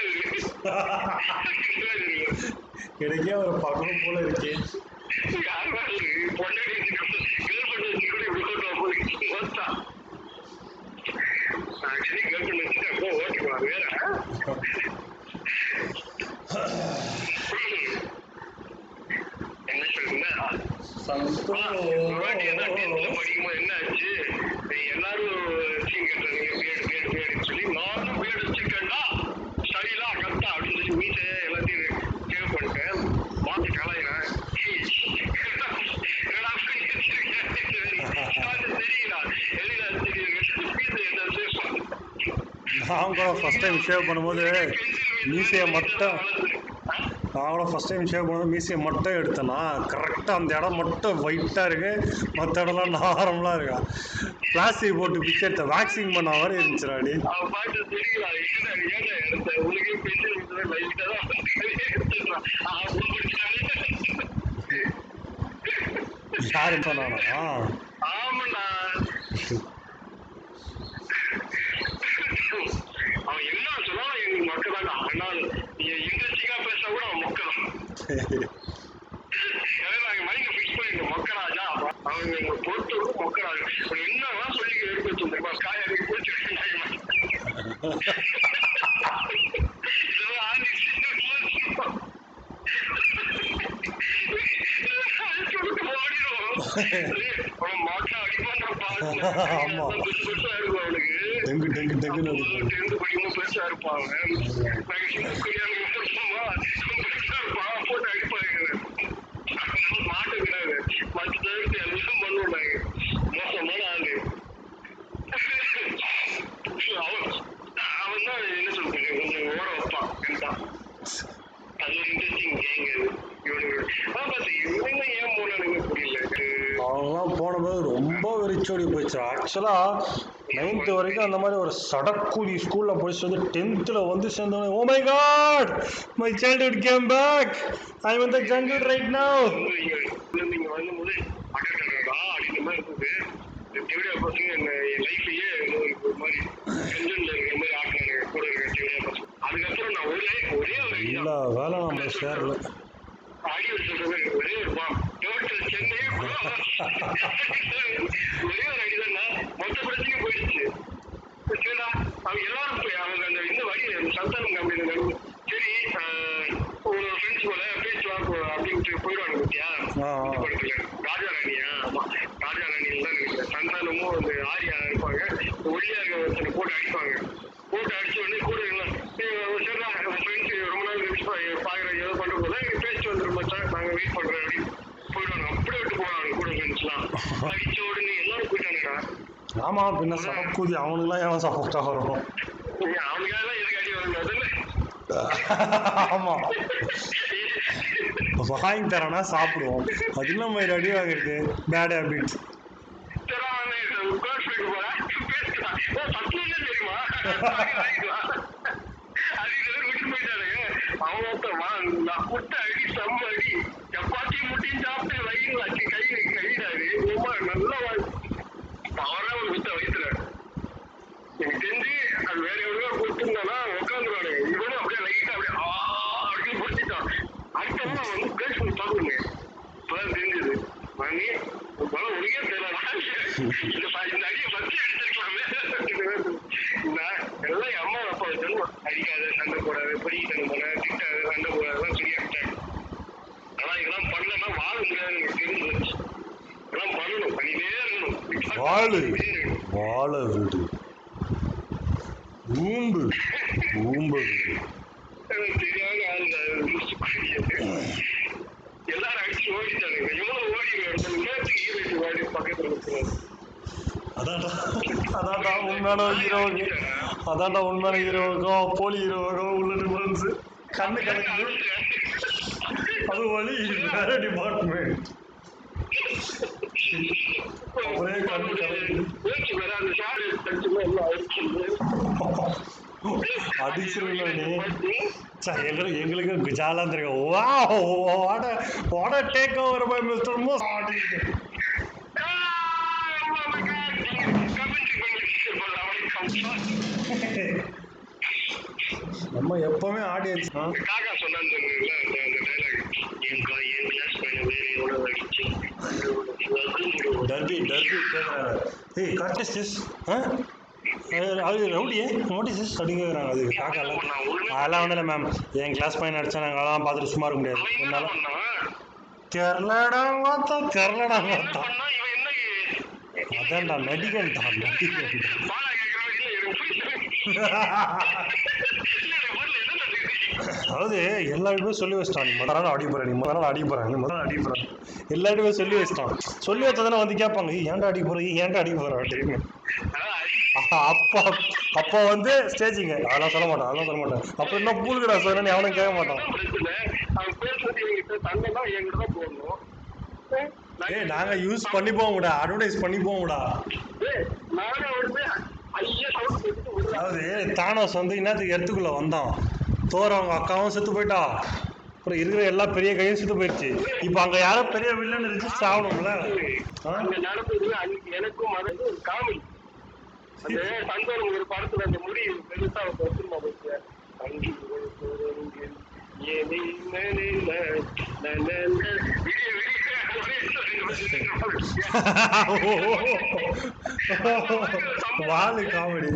எனக்கே ஒரு பக்கம் போல இருக்கு. யாரு பொண்ணு கேர்ள் பண்ண வச்சு கூட இப்படி ஓட்டுவான் போய் ஓட்டான். ஆக்சுவலி கேர்ள் பண்ண வச்சுட்டு அப்போ ஓட்டுவான் வேற. என்ன சொல்றீங்க? படிக்கும்போது என்ன ஆச்சு, எல்லாரும் சீன் கட்டுறாங்க பேடு பேடு பேடுன்னு சொல்லி நானும் பேடு வச்சிருக்கேன்டா ஸ்டடிலா கரெக்டா அப்படின்னு சொல்லி மீசை எல்லாத்தையும் சேவ் பண்ணிட்டேன். மாத்தி கலாயிறேன். நான் கூட ஃபர்ஸ்ட் டைம் ஷேவ் பண்ணும்போது மீசையை மட்டும் நான் கூட ஃபர்ஸ்ட் டைம் ஷேவ் பண்ணும்போது மீசையை மட்டும் எடுத்தேன்னா கரெக்டாக அந்த இடம் மட்டும் ஒயிட்டாக இருக்கு, மற்ற இடம்லாம் நார்மலாக இருக்கா. பிளாஸ்டிக் போட்டு பிச்சை எடுத்த வேக்சிங் பண்ண மாதிரி இருந்துச்சுடாடி. யாருன்னு சொன்னானா? ஆமாண்ணா, அவன் என்ன சொன்னாலும் எங்க மக்கள் தான். ஆனால் இன்ட்ரெஸ்டிங்கா பேச கூட அவன் மக்கள் நாங்க மைண்ட் பிக்ஸ் பண்ணிட்டு மொக்கராஜா அவங்க எங்க பொறுத்த மொக்கராஜ் என்னதான் சொல்லி எடுத்து வச்சிருந்தா காய போச்சு பெருசா இருப்பாங்க. போட்டு அடிப்பாங்க மாட்டு கிடையாது, மற்ற தவிர்த்து எல்லாம் பண்ணுவாங்க. மோசமான ஆளு அவன் தான் என்ன சொல்றது கொஞ்சம் ஓட வைப்பான். அது ஒரு இன்ட்ரெஸ்டிங் கேங் அது. இவங்க ஏன் போனானுங்க புரியல. அவங்கெல்லாம் போனபோது ரொம்ப வெறிச்சோடி போயிடுச்சு. ஆக்சுவலாக நைன்த்து வரைக்கும் அந்த மாதிரி ஒரு சடக்கூலி ஸ்கூலில் படிச்சு வந்து டென்த்தில் வந்து சேர்ந்தோடனே oh my god my childhood came back I in the jungle right now. நீங்க வரும்போது அக்கா அப்படின்ற மாதிரி இருந்தது. தேவையா பசங்க என் லைஃப்லயே ஒரு மாதிரி கஞ்சன்ல இருக்கிற மாதிரி ஆட்டினாங்க. அதுக்கப்புறம் நான் ஒரே ஒரே ஒரு அடி எல்லா தான் வேலை நம்ம சேரல. அடி வச்சிருக்கேன். ஒரே ஒரு பா டோட்டல் சென்னை ஒரே ஒரு அடிதான்னா மொத்த பிரச்சனையும் போயிடுச்சு. சரிடா அவங்க எல்லாரும் போய் அவங்க அந்த இந்த வழி சந்தானம் கம்பெனி சரி ஒரு ஃப்ரெண்ட்ஸ் போல பேச்சு வாக்கு அப்படின்ட்டு போயிடுவாங்க பத்தியா ஆ, இது ஆ. படத்துல ராஜா ராணியா ஆமா ராஜா ராணியில் தான் நினைக்கிறேன். சந்தானமும் அந்த ஆரியா இருப்பாங்க. ஒளியா இருக்க ஒருத்தனை போட்டு அடிப்பாங்க. போட்டு அடிச்ச உடனே கூட சரிடா ஃப்ரெண்ட்ஸ் ரொம்ப நாள் கழிச்சு பாக்குற ஏதோ பண்ற போல பேச்சு வந்துடும் மச்சான் நாங்க வெயிட் பண்றோம் அப்படின்னு போயிடுவாங்க. அப்படியே விட்டு போவாங்க கூட ஃப்ரெண்ட்ஸ் எல்லாம். அடிச்ச உடனே எல்லாரும் போயிட்டானுடா. ஆமா, பின்ன சமக்கூதி அவனுக்குலாம் ஏன் சப்போர்ட்டா வரும்? அவனுக்காக எல்லாம் எதுக்கு அடி வருங்க அதுல ஆமா, வாங்கி தரேன்னா சாப்பிடுவோம். அது இல்லாம அடி வாங்கிருக்கு பேட் ஹேபிட்ஸ். சப்பாத்தி முட்டையும் சாப்பிட்டு வயிறு வச்சு கை கைடாரு நல்லா அவரா ஒரு வித்த வயிற்றுல எனக்கு தெரிஞ்சு அது வேற எவ்வளோ கொடுத்துருந்தானா உட்காந்துருவானு இவனும் அப்படியே லைட்டா அப்படியே ஆ அப்படின்னு பிடிச்சிட்டான். அடுத்த நான் வந்து பேஸ் பண்ணி பார்க்கணுங்க இப்பதான் தெரிஞ்சது வாங்கி பலம் ஒழுங்கே தெரியலடா இந்த அடியை பத்தி எடுத்துருக்கலாமே. எல்லாம் என் அம்மா அப்பா சொல்லணும் அடிக்காத சண்டை போடாது பிடிக்கணும் போல திட்டாது சண்டை போடாதான் சரியாட்டாங்க. ஆனா இதெல்லாம் பண்ணலன்னா வாழ முடியாது எனக்கு தெரிஞ்சு. இதெல்லாம் பண்ணணும் பண்ணிட்டே இருக்கணும். வாழு வாழ வீடு ஊம்பு ஊம்பு வீடு. தெரியாத ஆள் எல்லாரும் அடிச்சு ஓடிட்டானுங்க. எவ்வளவு ஓடி ஈரோடு ஓடி பக்கத்துல இருக்கிறாரு. அதான்டா அதான்டா உண்மையான ஹீரோவுக்கு அதான்டா உண்மையான ஹீரோவுக்கும் போலி ஹீரோவுக்கும் உள்ள டிஃபரன்ஸ். கண்ணு கணக்கு அது வழி வேற டிபார்ட்மெண்ட். ஒரே கண்ணு கணக்கு அடிச்சிருந்தானே எங்களுக்கு எங்களுக்கு ஜாலாம் தெரியும். வா வாட வாட டேக் ஓவர் பை மிஸ்டர் மோஸ். நம்ம எப்பவுமே ஆடியன்ஸ் தான். காக்கா சொன்னான்னு சொன்னீங்கல்ல அந்த அந்த டைலாக் என் கா என் கிளாஸ் பையனை வேற எவ்வளவு அடிச்சு டர்பி டர்பி கேட்குறாங்க. ஏய் கரெக்ட் திஸ் அது ரவுடியே வாட் இஸ் திஸ் அப்படின்னு கேட்குறாங்க. அது காக்காலாம் அதெல்லாம் ஒன்றும் இல்லை மேம், என் கிளாஸ் பையன் அடிச்சா நாங்கள் அதெல்லாம் பார்த்துட்டு சும்மா இருக்க முடியாது. என்னால் தெரிலடா பார்த்தா தெரிலடா பார்த்தா அதான்டா நடிகன்டா நடிகன். அதாவது எல்லாருக்குமே சொல்லி வச்சிட்டான், நீ முதல் நாள் அடி போற நீ முதல் நாள் அடி போற நீ முதல் நாள் அடி போற எல்லாருக்குமே சொல்லி வச்சிட்டான். சொல்லி வச்சதானே வந்து கேட்பாங்க ஏன்டா அடி போற ஏன்டா அடி போற அப்படின்னு. அப்பா அப்பா வந்து ஸ்டேஜிங்க அதெல்லாம் சொல்ல மாட்டான் அதெல்லாம் சொல்ல மாட்டான். அப்புறம் என்ன பூலுக்கடா சொன்னு அவனும் கேட்க மாட்டான். ஏய் நாங்க யூஸ் பண்ணிப்போம்டா, அட்வர்டைஸ் பண்ணிப்போம்டா. அதாவது தானோஸ் வந்து என்னத்துக்கு இடத்துக்குள்ள வந்தான், தோற அவங்க அக்காவும் செத்து போயிட்டா, அப்புறம் இருக்கிற எல்லா பெரிய கையும் செத்து போயிடுச்சு. இப்போ அங்க யாரும் பெரிய வில்லன் ரிஜிஸ்டர் ஆகணும்ல. எனக்கும் காமெடி அந்த சந்தானம் ஒரு படத்துல அந்த முடி பெருசா வச்சிருமா அங்கி வாலு காமெடி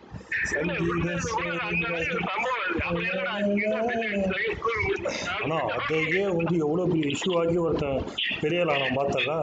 ஆனா அதையே வந்து எவ்வளவு பெரிய இஷ்யூ ஆகி ஒருத்தன் பெரிய ஆளான பார்த்தா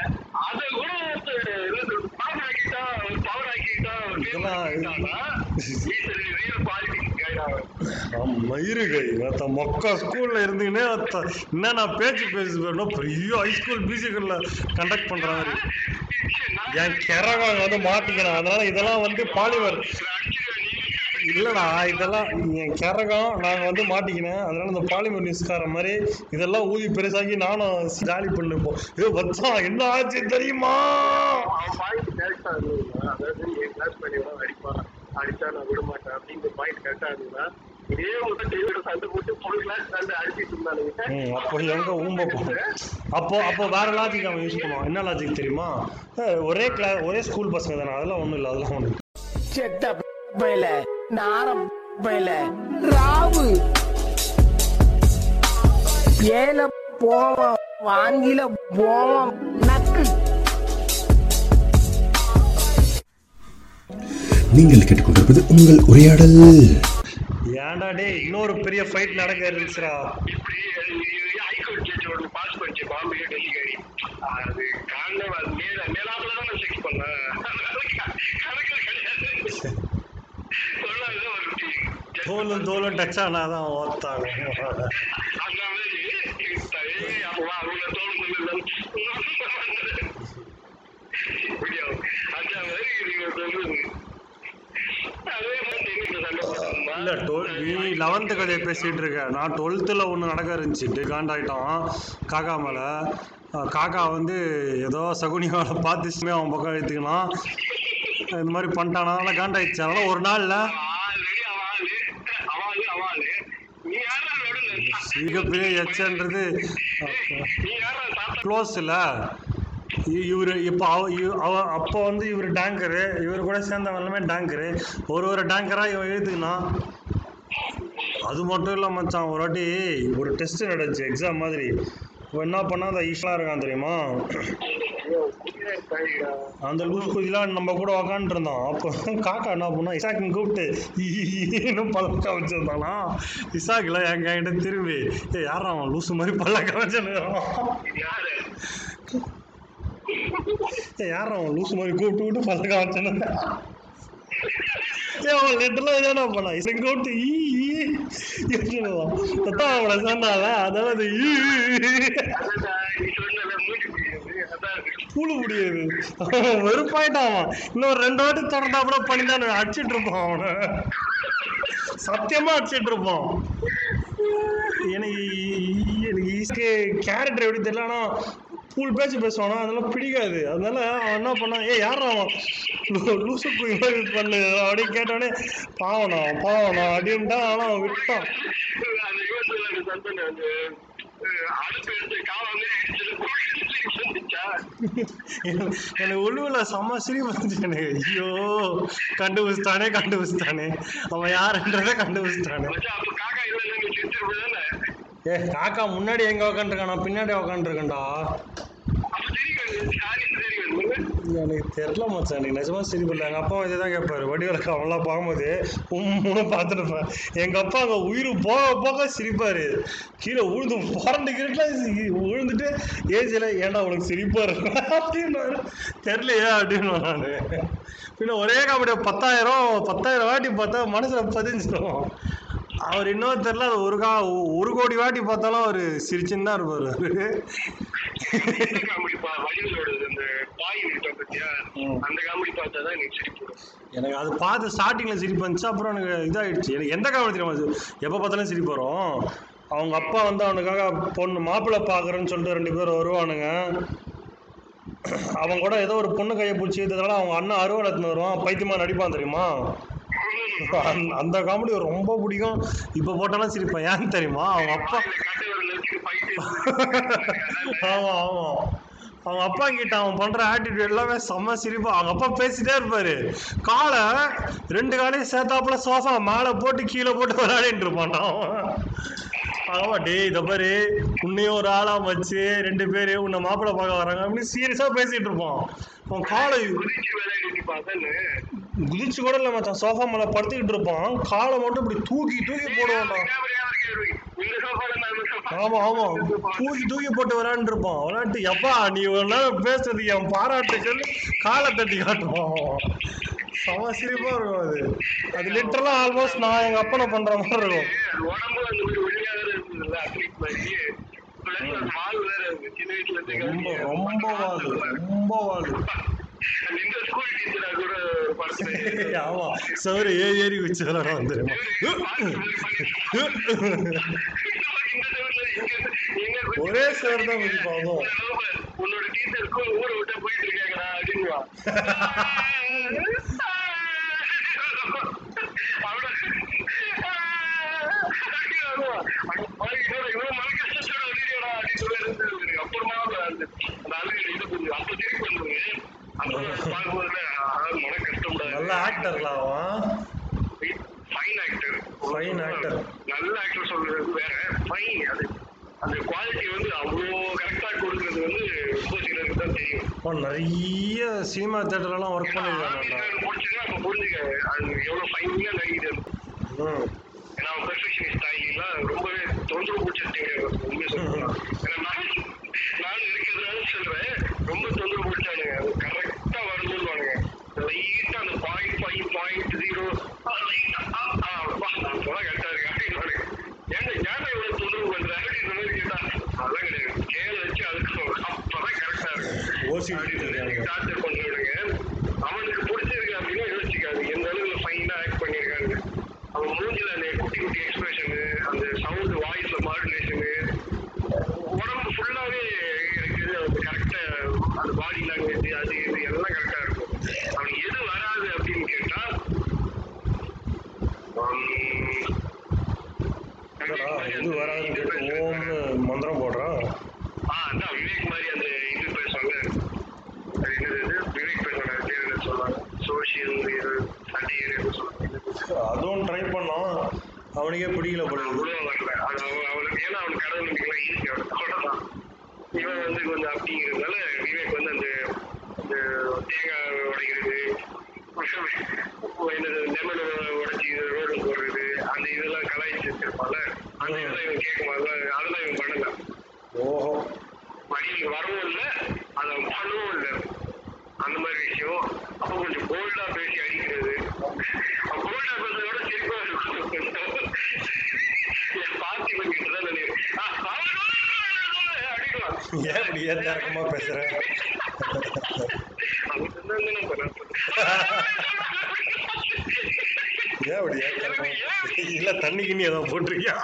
மயிருகை மொக்க ஸ்கூல்ல இருந்துக்கினே என்ன நான் பேச்சு பேசி போயிடணும் பெரிய ஹைஸ்கூல் மியூசிக்கல்ல கண்டக்ட் பண்ற மாதிரி என் கிறவங்க வந்து மாட்டிக்கிறான். அதனால இதெல்லாம் வந்து பாலிவர் இல்லடா, இதெல்லாம் என் கிறகம் நாங்கள் வந்து மாட்டிக்கினேன். அதனால இந்த பாலிமர் நியூஸ்கார மாதிரி இதெல்லாம் ஊதி பெருசாகி நானும் ஜாலி பண்ணிப்போம். இது வச்சான் என்ன ஆச்சு தெரியுமா? அடிச்சா நான் விட மாட்டேன் அப்படிங்கிற பாயிண்ட் கரெக்டா இருந்தா இதே உங்க சண்டை போட்டு பொண்ணு கிளாஸ் சண்டை அடிச்சிட்டு இருந்தாங்க. அப்போ எங்க ஊம்ப போகும். அப்போ அப்போ வேற லாஜிக் அவன் யூஸ் பண்ணுவான். என்ன லாஜிக் தெரியுமா? ஒரே கிளாஸ் ஒரே ஸ்கூல் பசங்க தானே, அதெல்லாம் ஒண்ணும் இல்லை அதெல்லாம் ஒண்ணு ராவு ஏல போவோம் வாங்கில போவோம் நக்கு. நீங்கள் கேட்டுக்கொண்டிருப்பது உங்கள் உரையாடல். ஏன்டா டே இன்னொரு பெரிய ஃபைட் நடக்க இருந்துச்சுடா. இப்படி ஹைகோர்ட் ஜட்ஜோட பாஸ் பண்ணிச்சு பாம்பே டெல்லிக்காரி. அது காரணம் அது மேல மேலாப்புல தான் நான் செக் பண்ணேன். கணக்கு கிடையாது. சொல்லாத ஒரு தோலும் தோலும் டச் ஆனாதான் ஓத்தாங்க. அந்த மாதிரி அப்போ அவங்க தோல் முடியும் அந்த மாதிரி நீங்க சொல்லுங்க. இல்ல நீ லெவன்த்து கதையை பேசிட்டு இருக்க. நான் டுவெல்த்தில் ஒன்று நடக்க இருந்துச்சு. காண்டாயிட்டான் காக்கா மேலே. காக்கா வந்து ஏதோ சகுனியாவை பார்த்துச்சுமே அவன் பக்கம் எடுத்துக்கலாம் இந்த மாதிரி பண்ணிட்டானால காண்டாயிடுச்சு. அதனால ஒரு நாள்ல மிகப்பெரிய எச்சன்றது க்ளோஸ் இல்லை. இவர் இப்போ அவ அப்போ வந்து இவர் டேங்கரு, இவர் கூட சேர்ந்தவன் எல்லாமே டேங்கரு. ஒரு ஒரு டேங்கராக இவன் எழுதுக்கணும். அது மட்டும் இல்லை மச்சான், ஒரு வாட்டி ஒரு டெஸ்ட் நடந்துச்சு எக்ஸாம் மாதிரி. இப்போ என்ன பண்ணா அந்த ஈஸ்வரா இருக்கான் தெரியுமா, அந்த லூஸ் குதிலாம் நம்ம கூட உக்காந்துட்டு இருந்தோம். அப்போ காக்கா என்ன பண்ணா இசாக்குன்னு கூப்பிட்டு இன்னும் பல்லக்கா வச்சிருந்தானா. இசாக்குல என் கிட்ட திரும்பி ஏ யாரா அவன் லூசு மாதிரி பல்லக்கா வச்சுன்னு ஏ யாரா அவன் லூசு மாதிரி கூப்பிட்டு விட்டு பல்லக்கா வச்சுன்னு அவன் லெட்டர்லாம் எதனா பண்ணா இசை கூப்பிட்டு ஈ அவளை சொன்னால அதாவது பூழு முடியாது. வெறுப்பாயிட்டான். இன்னொரு ரெண்டு வாட்டி திறந்தாப்புல பண்ணிதான் அடிச்சிட்டு இருப்பான். அவனை சத்தியமா அடிச்சிட்டு இருப்பான். எனக்கு எனக்கு ஈஸிக்கு கேரக்டர் எப்படி தெரியல, ஆனா ஃபுல் பேச்சு பேசுவானா அதெல்லாம் பிடிக்காது. அதனால அவன் என்ன பண்ணான், ஏ யாரும் அவன் லூசு குய் மாதிரி பண்ணு அப்படின்னு கேட்டோடனே பாவனா பாவனா அப்படின்ட்டா. ஆனால் அவன் விட்டான். எனக்கு உள்ளுல செம்ம சிரிப்பு வந்துச்சு எனக்கு. ஐயோ கண்டுபிடிச்சிட்டானே கண்டுபிடிச்சிட்டானே அவன் யாருன்றத கண்டுபிடிச்சிட்டானே. ஏ காக்கா முன்னாடி எங்க உக்காந்துருக்கான், நான் பின்னாடி உக்காந்துருக்கேன்டா. எனக்கு தெரியல மச்சான், எனக்கு நிஜமா சிரிப்பு இல்லை. எங்கள் அப்பா இதே தான் கேட்பாரு வடிவலக்கா அவன்லாம் பார்க்கும்போது உம்முன்னு பார்த்துட்டுப்பேன். எங்கள் அப்பா அங்கே உயிர் போக போக சிரிப்பாரு. கீழே உழுந்து புரண்டு கிட்ட உழுந்துட்டு ஏஜில் ஏன்டா உனக்கு சிரிப்பா இருக்கும் அப்படின்னு தெரியலையே அப்படின்னு நான். பின்ன ஒரே காமெடியை பத்தாயிரம் பத்தாயிரம் வாட்டி பார்த்தா மனசுல பதிஞ்சிடும். அவர் இன்னும் தெரியல, அது ஒரு கா ஒரு கோடி வாட்டி பார்த்தாலும் அவர் சிரிச்சுன்னு தான் இருப்பார். அவரு எனக்கு அது பார்த்து ஸ்டார்டிங்ல சிரிப்பு வந்துச்சு. அப்புறம் எனக்கு இதாகிடுச்சு. எனக்கு எந்த காமெடி தெரியுமா, எப்போ பார்த்தாலும் சிரிப்பு வரும். அவங்க அப்பா வந்து அவனுக்காக பொண்ணு மாப்பிள்ளை பார்க்குறேன்னு சொல்லிட்டு ரெண்டு பேர் வருவானுங்க. அவங்க கூட ஏதோ ஒரு பொண்ணு கையை பிடிச்சி இதனால அவங்க அண்ணன் அறுவடை எடுத்துன்னு வருவான். பைத்தியமா நடிப்பான் தெரியுமா. அந்த காமெடி ரொம்ப பிடிக்கும். இப்ப போட்டாலும் சிரிப்பேன். ஏன்னு தெரியுமா, அவங்க அப்பா ஆமா ஆமா அவங்க அப்பா கிட்ட அவன் பண்ற ஆட்டிடியூட் எல்லாமே செம்ம சிரிப்பா. அவங்க அப்பா பேசிட்டே இருப்பாரு. காலை ரெண்டு காலையும் சேர்த்தாப்புல சோஃபா மேலே போட்டு கீழே போட்டு விளையாடிட்டு இருப்பான். ஆமா டே இத பாரு உன்னையும் ஒரு ஆளா வச்சு ரெண்டு பேரு உன்னை மாப்பிள்ளை பார்க்க வராங்க அப்படின்னு சீரியஸா பேசிட்டு இருப்பான். அவன் காலை குதிச்சு கூட இல்ல மச்சான், சோஃபா மேல படுத்துக்கிட்டு இருப்பான். காலை மட்டும் இப்படி தூக்கி தூக்கி போடுவான். ஆமா ஆமா தூக்கி தூக்கி போட்டு விளையாண்டு இருப்பான். விளையாட்டு எப்பா நீ ஒரு நாள் பேசுறது என் பாராட்டுகள் காலை தட்டி காட்டுவான். சம சிரிப்பா இருக்கும். அது அது லிட்டரலா ஆல்மோஸ்ட் நான் எங்க அப்பனை பண்ற மாதிரி இருக்கும். ரொம்ப ரொம்ப வாது ரொம்ப வாது. ஆமா சவரு ஏறி ஏறி வச்சு விளையாட வந்துருமா. ஒரே சேர் தான் குதிப்பாங்க. உன்னோட டீச்சர் ஸ்கூல் ஊரை விட்டு போயிட்டு இருக்காங்கடா அப்படின்வா. அப்புறமா நல்ல ஆக்டர்ல அவன், ஃபைன் ஆக்டர். ஃபைன் அது அந்த குவாலிட்டி வந்து அவ்வளோ கரெக்டா கொடுக்கறது வந்து ரொம்ப சிலருக்கு தான் தெரியும். நிறைய சினிமா தியேட்டர்லாம் ஒர்க் பண்ணிருக்காங்க. முடிச்சுன்னா அப்ப புரிஞ்சுக்க அது எவ்வளவு ஃபைனா நடிக்குது. ஏன்னா அவன் பெர்ஃபெக்ஷனிஸ்ட் ஸ்டைலாம் ரொம்பவே தொந்தரவு பிடிச்சிருக்கீங்க உண்மையை சொல்லலாம். ஏன்னா நான் நானும் இருக்கிறதுனால சொல்றேன், ரொம்ப தொந்தரவு பிடிச்சானுங்க. அது கரெக்டா வரணும்னு லைட்டா அந்த பாயிண்ட் ஃபைவ் பாயிண்ட் ஜீரோ நான் சொல்ல கரெக்டா இருக்கு அப்படின்னு ஏன்னா ஏன்னா இவ்வளவு தொந்தரவு பண்ற அப்படின்ற மாதிரி கேட்டா அதெல்லாம் கிடையாது, கேள் வச்சு அதுக்கு அப்பதான் கரெக்டா இருக்கு டார்ச்சர் பண்றவனுங்க. அவனுக்கு பிடிச்சிருக்கு அப்படின்னா யோசிச்சுக்காது எந்த அளவுக்கு ஃபைனா ஆக்ட் பண்ணிருக்காங்க. அவன் மூஞ்சில அந்த குட்டி குட்டி எக்ஸ்பிரஷனு, அந்த சவுண்ட் வாய்ஸ்ல மாடுலேஷனு, உடம்பு ஃபுல்லாவே எனக்கு அது கரெக்டா அந்த பாடி லாங்குவேஜ் அது இது எல்லாம் கரெக்டா இருக்கும். அவனுக்கு எது வராது அப்படின்னு கேட்டா இது வராதுன்னு கேட்டு ஓம்னு மந்திரம் போடுறான். ஆஹ் அதான் விவேக் மாதிரி அந்த இது பேசுவாங்க, அது என்னது விவேக் பேசுவாங்க, அது பேர் என்ன சொல்லுவாங்க, சோசியல் சட்டியர் சொல்லுவாங்க. அதுவும் ட்ரை பண்ணோம், அவனுக்கே பிடிக்கல போல. அவ்வளோ வரல அது அவன் அவனுக்கு. ஏன்னா அவனுக்கு கடவுள் நம்பிக்கைலாம் ஈஸி, அவனுக்கு அவ்வளோதான். இவன் வந்து கொஞ்சம் அப்படிங்கிறதுனால விவேக் வந்து அந்த அந்த தேங்காய் உடைக்கிறது, என்னது லெமன் உடைச்சி ரோடு போடுறது, அந்த இதெல்லாம் கலாய்ச்சி வச்சிருப்பான்ல, அந்த இதெல்லாம் இவன் கேட்கும்போது அதெல்லாம் இவன் பண்ணல. ஓஹோ, வழியில் வரவும் இல்லை, அதை பண்ணவும் இல்லை, அந்த மாதிரி விஷயம். அப்போ கொஞ்சம் போல்டா பேசி அடிக்கிறது, போல்டா பேசுறதோட சிரிப்பா இருக்கும். பார்த்தி பண்ணிட்டுதான் அடிக்கலாம். ஏன் இப்படி ஏத்தாரக்கமா பேசுற? ஏன் அப்படி ஏத்தாரக்கமா? இல்ல தண்ணி கிண்ணி ஏதாவது போட்டிருக்கியா?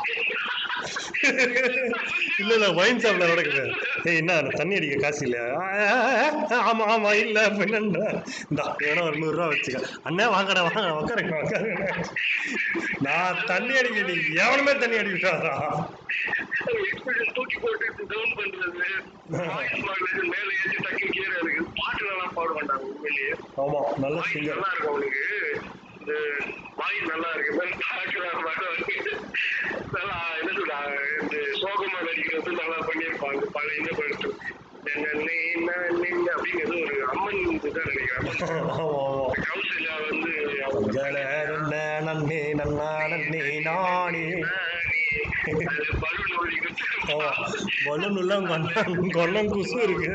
இல்ல இல்ல வைன் ஷாப்ல நடக்குது. ஏய் என்ன தண்ணி அடிக்க காசு இல்லையா? ஆமா ஆமா இல்ல என்னண்டா இந்த வேணா ஒரு நூறு ரூபா வச்சுக்க. அண்ணா வாங்கடா வாங்க உட்காருங்க உட்காருங்க. நான் தண்ணி அடிக்க நீ எவனுமே தண்ணி அடிக்கிட்டாரா? தூக்கி போட்டு டவுன் பண்றது, மேல ஏற்றி டக்கு கீழே இருக்கு. பாட்டு நல்லா பாட மாட்டாங்க உண்மையிலேயே. ஆமா நல்ல நல்லா இருக்கும் அவனுக்கு, இந்த வாய் நல்லா இருக்கு, பாட்டு நல்லா என்ன சொல்ற இந்த சோகமா நடிக்கிறது நல்லா பண்ணியிருப்பாங்க. பல இந்த படுத்து அப்படிங்கிறது ஒரு அம்மன் இதுதான் நினைக்கிறேன். கௌசல்யா வந்து நன்னே நன்னா நன்னே நானே பலூன் உள்ள கொன்னம் குசு இருக்கு.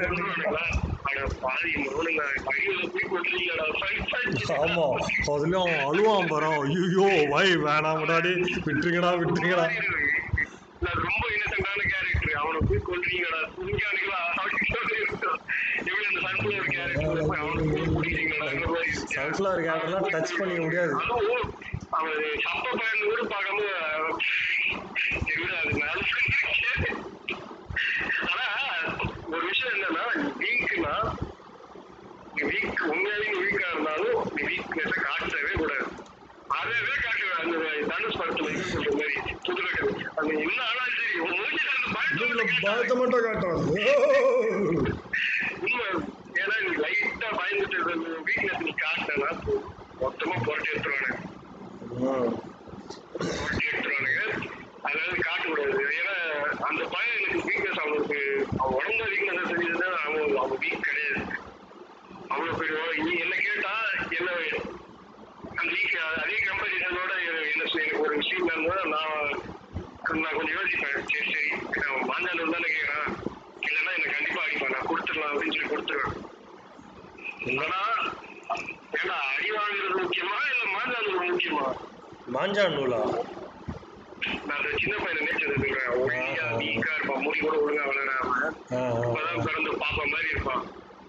ஆமா அதுலயும் அழுவான் பாரு, ஐயோ வாய் வேணாம் முன்னாடி விட்டுருங்கடா விட்டுருங்கடா. ரொம்ப இன்னசென்டான கேரக்டர், அவனை போய் கொல்றீங்கடா புரிஞ்சானுங்களா எப்படி அந்த சன்ஃபிளவர் கேரக்டர் அவனுக்கு போய் குடிக்கிறீங்களா மாதிரி. சன்ஃபிளவர் கேரக்டர்லாம் டச் பண்ணிக்க முடியாது. அதுவும் அவன் சப்ப பயன் கூட பார்க்காம ஆனா ஒரு விஷயம் என்னன்னா, வீக்னா வீக் உண்மையாவே வீக்கா இருந்தாலும் நீ வீக்னஸை காட்டவே கூடாது. அதவே காட்டுவேன். அந்த தனுஷ் படத்துல இது சொல்ற மாதிரி புதுரகல் அந்த என்ன ஆனா சரி பயத்தை மட்டும் காட்டுறாங்க உண்மை. ஏன்னா நீ லைட்டா பயந்துட்டு வீக்னஸ் நீ காட்டினா மொத்தமா புரட்டி எடுத்துருவானுங்க புரட்டி எடுத்துருவானுங்க அதாவது காட்டக்கூடாது. ஏன்னா அந்த பையன் எனக்கு வீக்னஸ், அவனுக்கு அவன் உடம்புல வீக்னஸ் செஞ்சதுதான் அவன் அவன் வீக் கிடையாது. அவ்வளவு பெரிய நீ என்ன கேட்டா என்ன அந்த வீக் அதே கம்பெனிகளோட என்ன எனக்கு ஒரு விஷயம் நடந்தா நான் நான் கொஞ்சம் யோசிப்பேன். சரி சரி அவன் மாஞ்சாலூர் தானே கேட்கறான், இல்லைன்னா என்ன கண்டிப்பா அடிப்பான், நான் கொடுத்துடலாம் அப்படின்னு சொல்லி கொடுத்துருவேன். ஆனா ஏன்னா அடி வாங்குறது முக்கியமா இல்ல மாஞ்சாலூர் முக்கியமா? மாஞ்சாலூரா? நான் சின்ன பையனை நேச்சது சொல்றேன். ஒழுங்கா வீக்கா இருப்பான், முடி கூட ஒழுங்கா வளராம இப்பதான் பிறந்து பாப்பா மாதிரி இருப்பான்.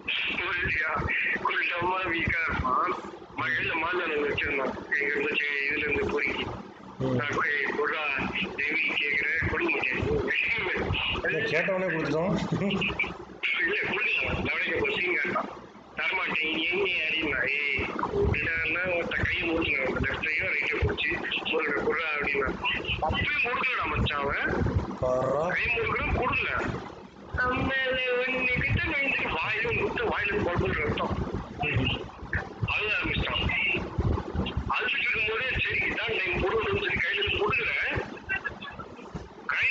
கொஞ்சமா வீக்கா இருப்பான். மழையில மாஞ்சாலூர் வச்சிருந்தான் எங்க இருந்துச்சு இதுல இருந்து பொறுக்கி நான் போய் கொடுறா தேவி கேட்கிறேன் கொடுக்க முடியாது கேட்டவனே கொடுத்துட்டோம். இல்ல கொடுக்கலாம் லவடைக்கு ஒரு சீன் காட்டான் தரமாட்டேன் எங்க அப்படின்னா ஏய் அப்படின்னா ஒருத்த கையை முடிச்சுங்க லெஃப்ட் கையோ ரைட்டோ பிடிச்சி முருகனை கொடுறா அப்படின்னா அப்படியும் கொடுக்கலடா மச்சாவன் கை முருகனும் கொடுக்கல. நம்ம ஒன்னு கிட்ட நைந்து வாயிலும் கொடுத்து வாயில போட்டு ரத்தம் அது ஆரம்பிச்சிட்டான். அழுதுட்டு இருக்கும் போதே சரி இதான் டைம் கொடுக்கணும்னு சொல்லி கையில கொடுக்குறேன். கை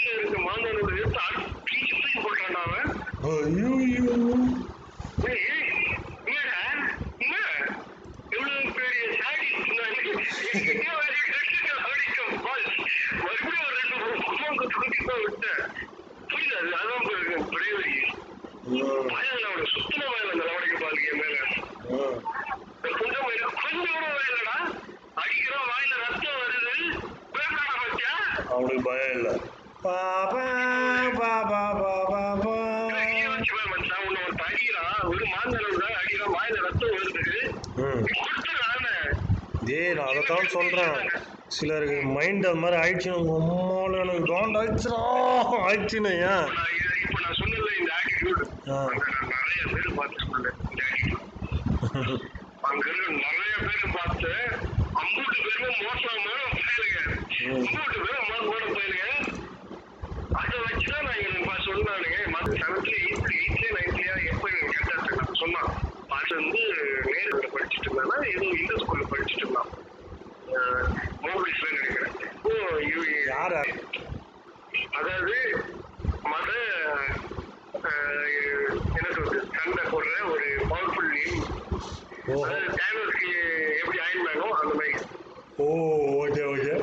ஐயோ ஐயோ. ஏய், ஏய், என்னடா? என்ன? இவ்வளவு பெரிய சாடிஸ்ட் நான் என்கிட்டயே ஒரு ரெண்டு அடிக்கும் பால். மறுபடியும் ஒரு ரெண்டு மூணு கும்பம் குத்தி குத்தி தான் விட்டேன். புரியுது, அது அதான் பிரேவரி. வாயில அவனை சுத்தமா வாயில அந்த லவடிக்க பால் என் மேல. கொஞ்சம் கொஞ்சம் கூட வாயிலடா அடிக்கிறோம், வாயில ரத்தம் வருது. பேசாடா பத்தியா? அவனுக்கு பயம் இல்லை. பாபா பாபா பாபா பா. ஒரு மாந்தளவுதான் அடிக்கிறான், வாயில ரத்தம் வருது. ஏய் நான் அதைத்தான் சொல்றேன், சிலருக்கு மைண்ட் அது மாதிரி ஆயிடுச்சுன்னு உம்மால எனக்கு காண்ட் ஆயிடுச்சுடா ஆயிடுச்சுன்னு. ஏன் இப்ப நான் சொன்னல இந்த ஆட்டிடியூட் நிறைய பேர் பார்த்து சொன்னேன். இந்த ஆட்டிடியூட் அங்க இருக்க நிறைய பேர் பார்த்து அம்பூட்டு பேரும் மோசமான பயிலுங்க, அம்பூட்டு பேரும் மோசமான பயிலுங்க. அதை வச்சுதான் நான் எனக்கு சொன்னானுங்க. மற்ற செவன்த்ல எயிட்ல எயிட்ல நைன்த்லயா எப்ப எனக்கு கேட்டாச்சு நான் சொன்னான். அது வந்து நேருல படிச்சுட்டு இருந்தானா ஏதோ இந்த ஸ்கூல்ல படிச்சுட்டு இருந்தான், மூவிஸ்ல நினைக்கிறேன். ஓ யார அதாவது மத என்ன சொல்றது சண்டை போடுற ஒரு பவர்ஃபுல் நேம். அதாவது டேனோஸ்க்கு எப்படி அயன்மேனோ அந்த மாதிரி. Oh okay okay.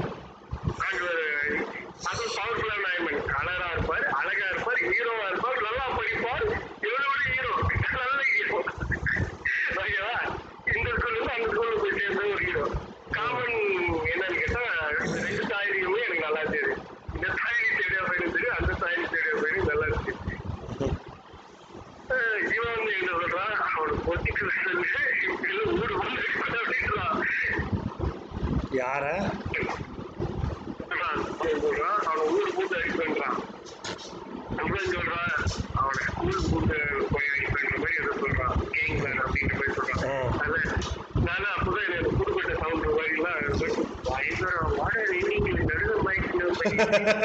அது பவர்ஃபுல்லான அயன்மேன். கலரா இருப்பார், அழகா இருப்பார், ஹீரோவா இருப்பார், நல்லா படிப்பார். எவ்வளவு ஹீரோ, நல்ல ஹீரோ. ஓகேவா? இந்த ஸ்கூல்ல இருந்து அந்த ஸ்கூல்ல போய் சேர்ந்த ஒரு ஹீரோ. காமன் என்னன்னு கேட்டா ரெண்டு தாயிரியுமே எனக்கு நல்லா தெரியும். இந்த தாயிரி தேடியா போயிடும் தெரியும், அந்த தாயிரி தேடியா போயிடும் நல்லா இருக்கு. இவன் வந்து என்ன சொல்றான், அவனுக்கு பொட்டிக்கல் இப்படி ஊரு வந்து அப்படின்றான். யார சொல்றான் அவனை ஊரு பூந்து அடிப்பேன்றான். நம்மளும் சொல்றான் அவனை ஸ்கூல் பூந்து போய் அடிப்பேன்ற மாதிரி எதை சொல்றான், கேங் மேன் அப்படின்ற மாதிரி சொல்றான். அது நானும் அப்பதான் எனக்கு புதுப்பட்ட சவுண்ட் மாதிரிலாம் வாடகை இன்னைக்கு நடுவ மைக்கு சரி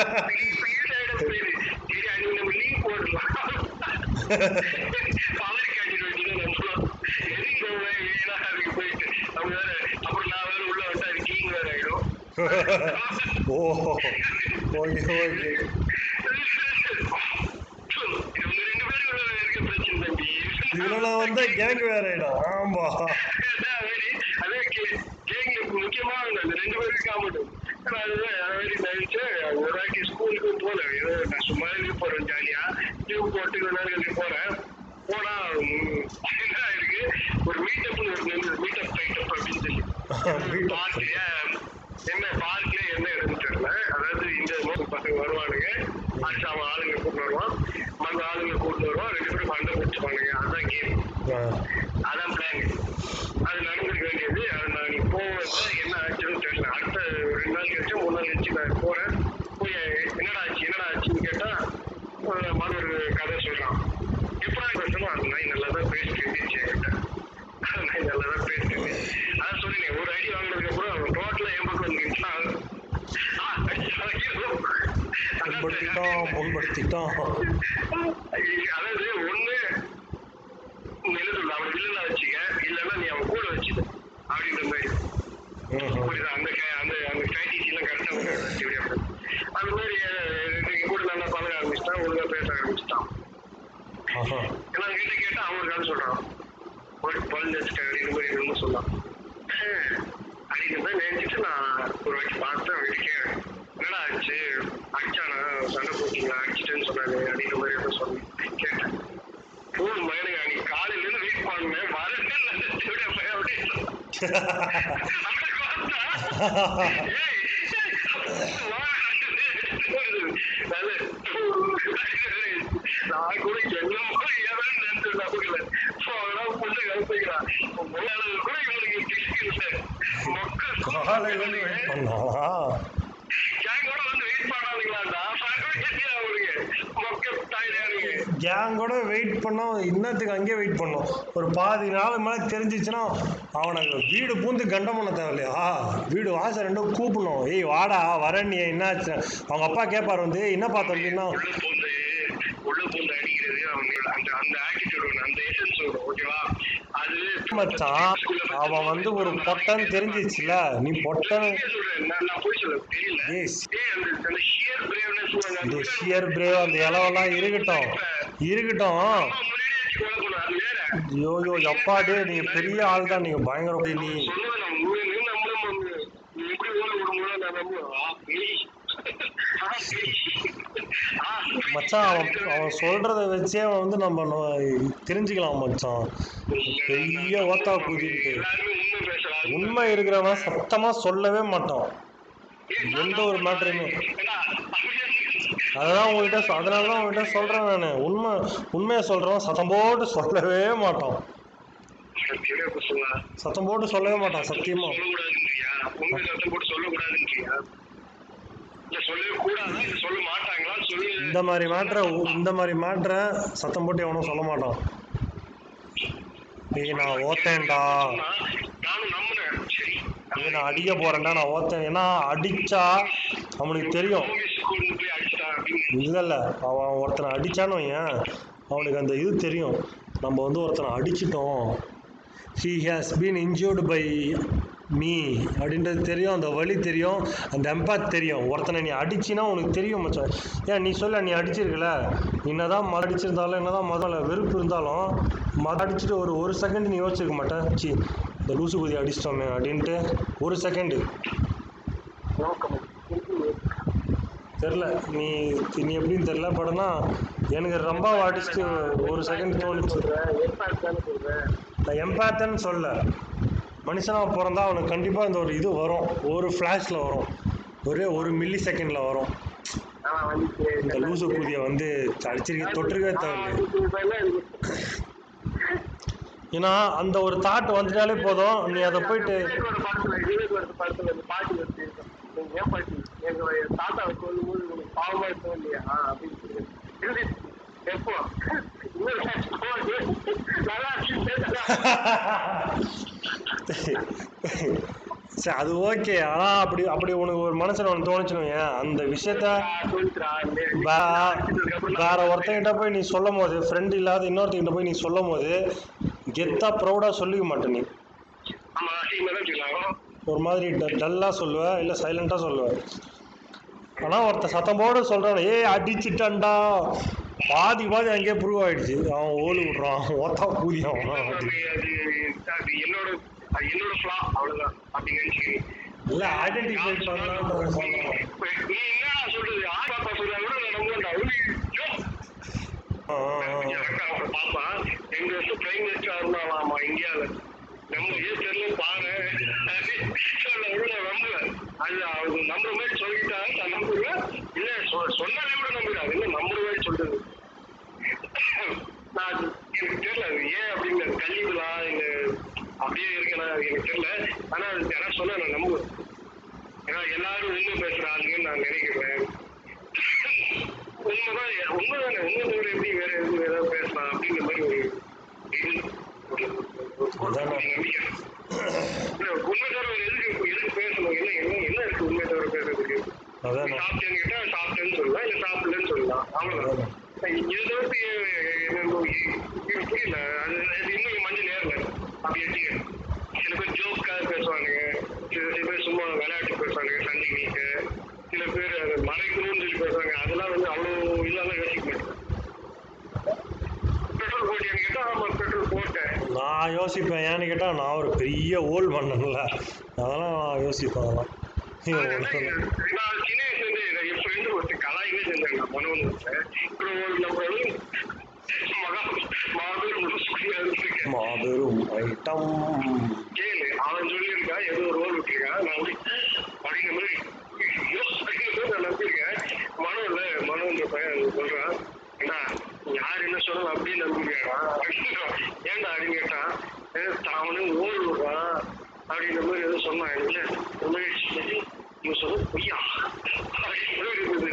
அன்னைக்கு நம்ம லீவ் போடலாம் பவர் காட்டிட்டு வச்சுதான் நம்மளும் எதுக்கு ஏன்னா அதுக்கு போயிட்டு அவங்க வேற அப்புறம் நான் வேற உள்ள விட்டு அது கீங் வேற ஆயிடும். Oh okay okay. இதுல வந்து கேங் வேற இடம். ஆமா அதே கேங் முக்கியமா அந்த ரெண்டு பேருக்கு காமெடும். ஒரு வாட்டி ஸ்கூலுக்கும் போல ஏதோ நான் சும்மா போறேன் ஜாலியா லீவ் போட்டு நேரம் போறேன். போனா என்ன இருக்கு ஒரு மீட்டப்னு ஒரு மீட்டப் டைட்டப் அப்படின்னு சொல்லி பார்க்கல என்ன பார்க்ல என்ன இடம்னு தெரியல. அதாவது இந்த பசங்க வருவானுங்க, அடுத்து அவன் ஆளுங்க கூட்டு வருவான், மற்ற ஆளுங்க கூட்டு வருவான், ரெண்டு பேரும் சண்டை போட்டுப்பானுங்க. அதுதான் கேம், அதான் பிளான். அது நடந்துக்க வேண்டியது. அது நான் போவேன் என்ன ஆச்சுன்னு தெரியல. அடுத்த ரெண்டு நாள் கழிச்சு மூணு நாள் கழிச்சு நான் போறேன். போய் என்னடா ஆச்சு என்னடா ஆச்சுன்னு கேட்டா மறு ஒரு கதை சொல்றான். எப்படா பேசணும், அந்த நாய் நல்லா தான் பேசிட்டு இருந்துச்சு என்கிட்ட, அந்த நாய் நல்லா தான் பேசிட்டு இருந்துச்சு. அதான் சொல்லினேன் ஒரு ஐடி வாங்கினதுக்கு அப்புறம் அவன் டோட்டலா என் பக்கம் வந்துட்டான். அதாவது ஒண்ணு எழுதுல அவன் வில்லனா வச்சுக்க, இல்லன்னா நீ அவன் கூட வச்சுக்க அப்படின்ற மாதிரி. புரியுதா? அந்த அந்த அந்த ஸ்ட்ராட்டஜி எல்லாம் கரெக்டா அந்த மாதிரி நீங்க கூட நல்லா பழக ஆரம்பிச்சுட்டான், ஒழுங்கா பேச ஆரம்பிச்சுட்டான். ஏன்னா கிட்ட கேட்டா அவன் கதை சொல்றான், ஒரு பழஞ்சு வச்சுட்டேன் இந்த மாதிரி ரொம்ப சொன்னான். அப்படின்ற மாதிரி நினைச்சிட்டு நான் ஒரு வாட்டி பார்த்தேன். அவன் கேட்கிறேன் என்னடா ஆச்சு, அடிச்சானா, சண்டை போட்டீங்களா, அடிச்சிட்டேன்னு சொன்னாங்க அப்படின்ற மாதிரி எதுவும் சொன்னேன். கேட்டேன் போன் மகனுங்க அன்னைக்கு காலையில இருந்து வெயிட் பண்ணேன் வரேன் அப்படின்னு நான் கூட என்னமோ ஏதாவது நினைச்சிருந்தாப்புல அதெல்லாம் பொண்ணு கலந்துக்கிறான் கூட இவனுக்கு இல்லை கேங்கோட வந்து வெயிட் பண்ணாதீங்களாண்டா கேங்கோட வெயிட் பண்ணோம். இன்னத்துக்கு அங்கேயே வெயிட் பண்ணோம். ஒரு பாதி நாள் மேலே தெரிஞ்சிச்சுன்னா அவனை வீடு பூந்து கண்டம் பண்ண தேவையில்லையா, வீடு வாசல் ரெண்டும் கூப்பிடணும். ஏய் வாடா வரேன் நீ என்னாச்சு. அவங்க அப்பா கேட்பார் வந்து என்னப்பா தம்பின்னா உள்ள பூந்து அடிக்கிறது அந்த அந்த ஆட்டிடியூட் அந்த எசன்ஸ் வரும். ஓகேவா? அது மச்சான் அவன் வந்து ஒரு பொட்டன்னு தெரிஞ்சிச்சுல, நீ பொட்டன் நான் போய் சொல்ல தெரியல. இந்த ஷியர் பிரேவ் அந்த இலவெல்லாம் இருக்கட்டும். இருக்கட்டும். அம்மா முன்னாடி வச்சு கொலை பண்ணும் அது வேற. ஐயோ யோ எப்பாடே நீங்க பெரிய ஆள் தான், நீங்க பயங்கர நீ சொல்லுவேன் நான் உண்மையிலே நம்புறேன் மம்மி. நீ எப்படி ஓட விடும்போது நான் நம்புவேன். ஆ, please. Ah, please. Ah, please. மச்சான் அவன் அவன் சொல்றத வச்சே அவன் வந்து நம்ம நோ- தெரிஞ்சுக்கலாம் மச்சான். பெரிய ஓத்தா குதின்ட்டு எல்லாருமே உண்மை பேசுறாங்க. உண்மை இருக்கிறவன் சத்தமா சொல்லவே மாட்டான் ஏய், எந்த ஒரு மேட்டருமே. ஏண்டா, அப்படியே அததான் உங்ககிட்ட சொ- அதனாலதான் உங்ககிட்ட சொல்றேன் நானு. உண்மை உண்மையை சொல்றவன் சத்தம் போட்டு சொல்லவே மாட்டான். சத்தியமே பசங்களா? சத்தம் போட்டு சொல்லவே மாட்டான் சத்தியமா. சொல்லக்கூடாதுன்றியா? உண்மை சத்தம் போட்டு சொல்லக்கூடாதுன்றியா? இல்ல சொல்லவே கூடாதா? இல்ல சொல்ல மாட்டாங்களா? சொல்லு. இந்த மாதிரி மேட்ரை இந்த மாதிரி மேட்ரை சத்தம் போட்டு எவனும் சொல்ல மாட்டான். ஏய் நான் ஓத்தேன்டா, சொன்னா, நானும் நம்பினேன். சரி ஏய் நான் அடிக்க போறேன்டா, நான் ஓத்தேன். ஏன்னா அடிச்சா அவனுக்கு தெரியும். போலீஸ் கொண்டு போய் அடிச்சிட்டான் அப்படின்னு. இல்ல இல்ல அவன் ஒருத்தனை அடிச்சான்னு வையேன், அவனுக்கு அந்த இது தெரியும். நம்ம வந்து ஒருத்தனை அடிச்சிட்டோம், he has been injured by me அப்படின்றது தெரியும். அந்த வலி தெரியும், அந்த எம்பாத் தெரியும். ஒருத்தனை நீ அடிச்சினா உனக்கு தெரியும் மச்சான். ஏன் நீ சொல்ல, நீ அடிச்சிருக்கல, என்னதான் மத அடிச்சிருந்தாலும் என்னதான் மதம் வெறுப்பு இருந்தாலும் மத அடிச்சுட்டு ஒரு ஒரு செகண்ட் நீ யோசிச்சிருக்க மாட்டேன், சி இந்த லூசு குதி அடிச்சிட்டோமே அப்படின்ட்டு ஒரு செகண்டு. நோக்கம் தெரில நீ நீ எப்படின்னு தெரில, படனா எனக்கு ரொம்ப அடிச்சுட்டு ஒரு செகண்ட் தோணுச்சு. சொல்றேன். எம்பாத் தானே சொல்றேன். நான் எம்பாத்தன்னு சொல்ல, மனுஷனாக பிறந்தா அவனுக்கு கண்டிப்பாக இந்த ஒரு இது வரும், ஒரு ஃப்ளாஷில் வரும், ஒரே ஒரு மில்லி செகண்டில் வரும். ஆனா வந்து இந்த லூசு குதியை வந்து அடிச்சிருக்க தொற்றுக்கவே தேவையில்லை. ஏன்னா அந்த ஒரு தாட் வந்துட்டாலே போதும், நீ அதை போயிட்டு விவேகோட படத்துல விவேகோட படத்துல இந்த பாட்டு வந்து நீங்க ஏன் பாட்டி எங்க தாத்தாவை சொல்லும் போது உங்களுக்கு பாவமா இருக்கும் இல்லையா அப்படின்னு சொல்லி இருந்துச்சு. எப்போ இன்னொரு நல்லா சரி அது ஓகே. ஆனால் அப்படி அப்படி உனக்கு ஒரு மனசில் ஒன்று தோணுச்சுன்னு ஏன் அந்த விஷயத்த வேற ஒருத்தங்கிட்ட போய் நீ சொல்லும் போது, ஃப்ரெண்ட் இல்லாத இன்னொருத்தங்கிட்ட போய் நீ சொல்லும் போது கெத்தா ப்ரௌடாக சொல்லிக்க மாட்டேன். நீ ஒரு மாதிரி டல்லாக சொல்லுவ, இல்லை சைலண்டாக சொல்லுவ. ஆனால் ஒருத்த சத்தம் போட சொல்கிறான், ஏ அடிச்சுட்டான்டா, பாதி பாதி அங்கேயே ப்ரூவ் ஆயிடுச்சு, அவன் ஓடு விடுறான், ஓத்தா கூதி அவன். என்னோட என்னோட ஃப்ளா அவ்வளவுதான் அப்படி நினைச்சுக்கிறேன். இல்லை ஐடென்டிஃபை பண்ணலான்ற சொல்கிறேன். நீ என்ன சொல்றது? ஆ பாப்பா சொல்றா கூட நம்ம பாப்பா எங்க வருஷம் பிரைம் மினிஸ்டர் இருந்தாலாமா இந்தியாவில. நம்ம ஏன் தெரியல பாரு நம்புவேன். அது அவங்க நம்புற மாதிரி சொல்லிட்டா நான் நம்புவேன். இல்ல சொன்னாலே கூட நம்புவேன். அது என்ன நம்புற மாதிரி சொல்றது? நான் எனக்கு தெரியல அது ஏன் அப்படிங்கிற கல்விகளா இல்ல அப்படியே இருக்கனா எனக்கு தெரியல. ஆனா அது யாராவது சொன்னா நான் நம்புவேன். ஏன்னா எல்லாரும் உண்மை பேசுற ஆளுங்கன்னு நான் நினைக்கிறேன். உண்மைதான் உண்மைதானே. உண்மை தவிர எப்படி வேற எதுவும் வேற ஏதாவது பேசலாம் அப்படிங்கிற மாதிரி ஒரு இது ஒரு நம்பிக்கை. உண்மை தவிர எதுக்கு எதுக்கு பேசணும்? என்ன என்ன என்ன இருக்கு உண்மை தவிர பேசுறதுக்கு? சாப்பிட்டேன்னு கேட்டா சாப்பிட்டேன்னு சொல்லலாம், இல்ல சாப்பிடலன்னு சொல்லலாம், அவ்வளவுதான். இதை தவிர்த்து எனக்கு புரியல. அது இன்னும் மஞ்சள் நேரல அப்படி வச்சுக்க. சில பேர் ஜோக்காக பேசுவானுங்க, சில சில பேர் சும்மா விளையாட்டு பேசுவானுங்க சண்டைக்கு. சில பேர் அதை மறைக்கணும்னு சொல்லி பேசுவாங்க. அதெல்லாம் வந்து அவ்வளோ இல்லாம யோசிக்க மாட்டேன். பெட்ரோல் போட்டியான்னு கேட்டா ஆமா பெட்ரோல் போட்டேன் நான் யோசிப்பேன். ஏன்னு கேட்டால் நான் ஒரு பெரிய ஓல் பண்ணல, அதெல்லாம் நான் யோசிப்பேன். அதெல்லாம் நான் சின்ன வயசுல என் ஃப்ரெண்டு ஒருத்தர் கலாய்வே செஞ்சாங்க மனோன்னு ஒருத்தர். அப்புறம் ஒரு நம்மளும் மாபெரும் ஐட்டம் கேளு அவன் சொல்லியிருக்கான் ஏதோ ஒரு ரோல் விட்டுருக்கான். நான் அப்படிங்கிற மாதிரி நான் நம்பியிருக்கேன். மனோ இல்ல மனோன்ற பையன் சொல்றான், ஏன்னா யார் என்ன சொல்லணும் அப்படின்னு நம்பிருக்கானா ஏன்டா அப்படின்னு கேட்டான். அவனு ஓல் விடுறான் அப்படின்ற மாதிரி ஏதோ சொன்னான். இல்ல நீங்க சொல்ல பொய்யா அப்படின்னு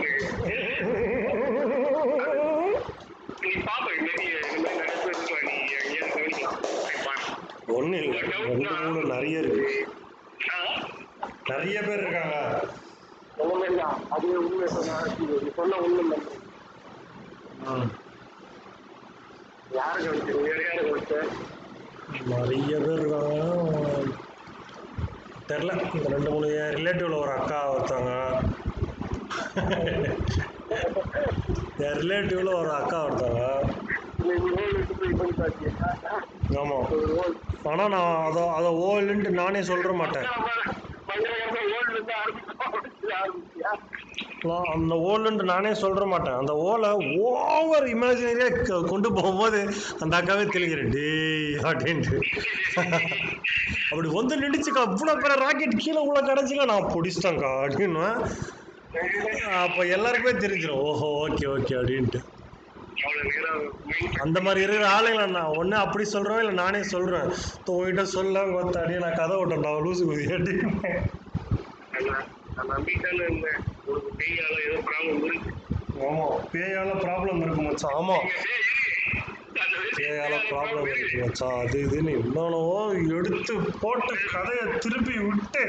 நீ பாப்ப நிறைய இந்த மாதிரி நிறைய பேர் இருக்கலாம். நீ எங்கேயாவது கவனிக்கலாம். ஒன்றும் இல்லை, ரெண்டு மூணு நிறைய இருக்கு, நிறைய பேர் இருக்காங்க. உண்மைதான் அதுவே உண்மை சொன்ன சொன்ன உண்மை நம்ப யாரு கவனிச்சு வேற யாரு கவனிச்ச நிறைய பேர் இருக்காங்க. தெரில, இந்த ரெண்டு மூணு ரிலேட்டிவ்ல ஒரு அக்கா ஒருத்தாங்க, என் ரிலேட்டிவ்ல ஒரு அக்கா ஒருத்தாங்க. ஆமாம். ஆனால் நான் அதை அதை ஓல்டுன்ட்டு நானே சொல்ற மாட்டேன். நான் அந்த ஓல்டுன்ட்டு நானே சொல்ற மாட்டேன். அந்த ஓலை ஓவர் இமேஜினரியாக கொண்டு போகும்போது அந்த அக்காவே தெளிக்கிறேன் டேய் அப்படின்ட்டு. அப்படி வந்து நின்றுச்சுக்கா, இவ்வளோ பேர ராக்கெட் கீழே உள்ள கிடச்சிக்கா, நான் பிடிச்சிட்டேங்க்கா அப்படின்னுவேன். அப்போ எல்லாருக்குமே தெரிஞ்சிடும், ஓஹோ ஓகே ஓகே அப்படின்ட்டு. அந்த மாதிரி இருக்கிற ஆளுங்களை நான் ஒன்று அப்படி சொல்கிறேன், இல்லை நானே சொல்கிறேன் உங்ககிட்ட சொல்ல கொத்தாடி நான் கதை விட்டேன் நான் லூசு குதி அப்படின்னு. ஆமாம், பேயால ப்ராப்ளம் இருக்கு மச்சான். ஆமாம், பேயால ப்ராப்ளம் இருக்கு மச்சான். அது இதுன்னு இன்னொன்னவோ எடுத்து போட்டு கதையை திருப்பி விட்டு.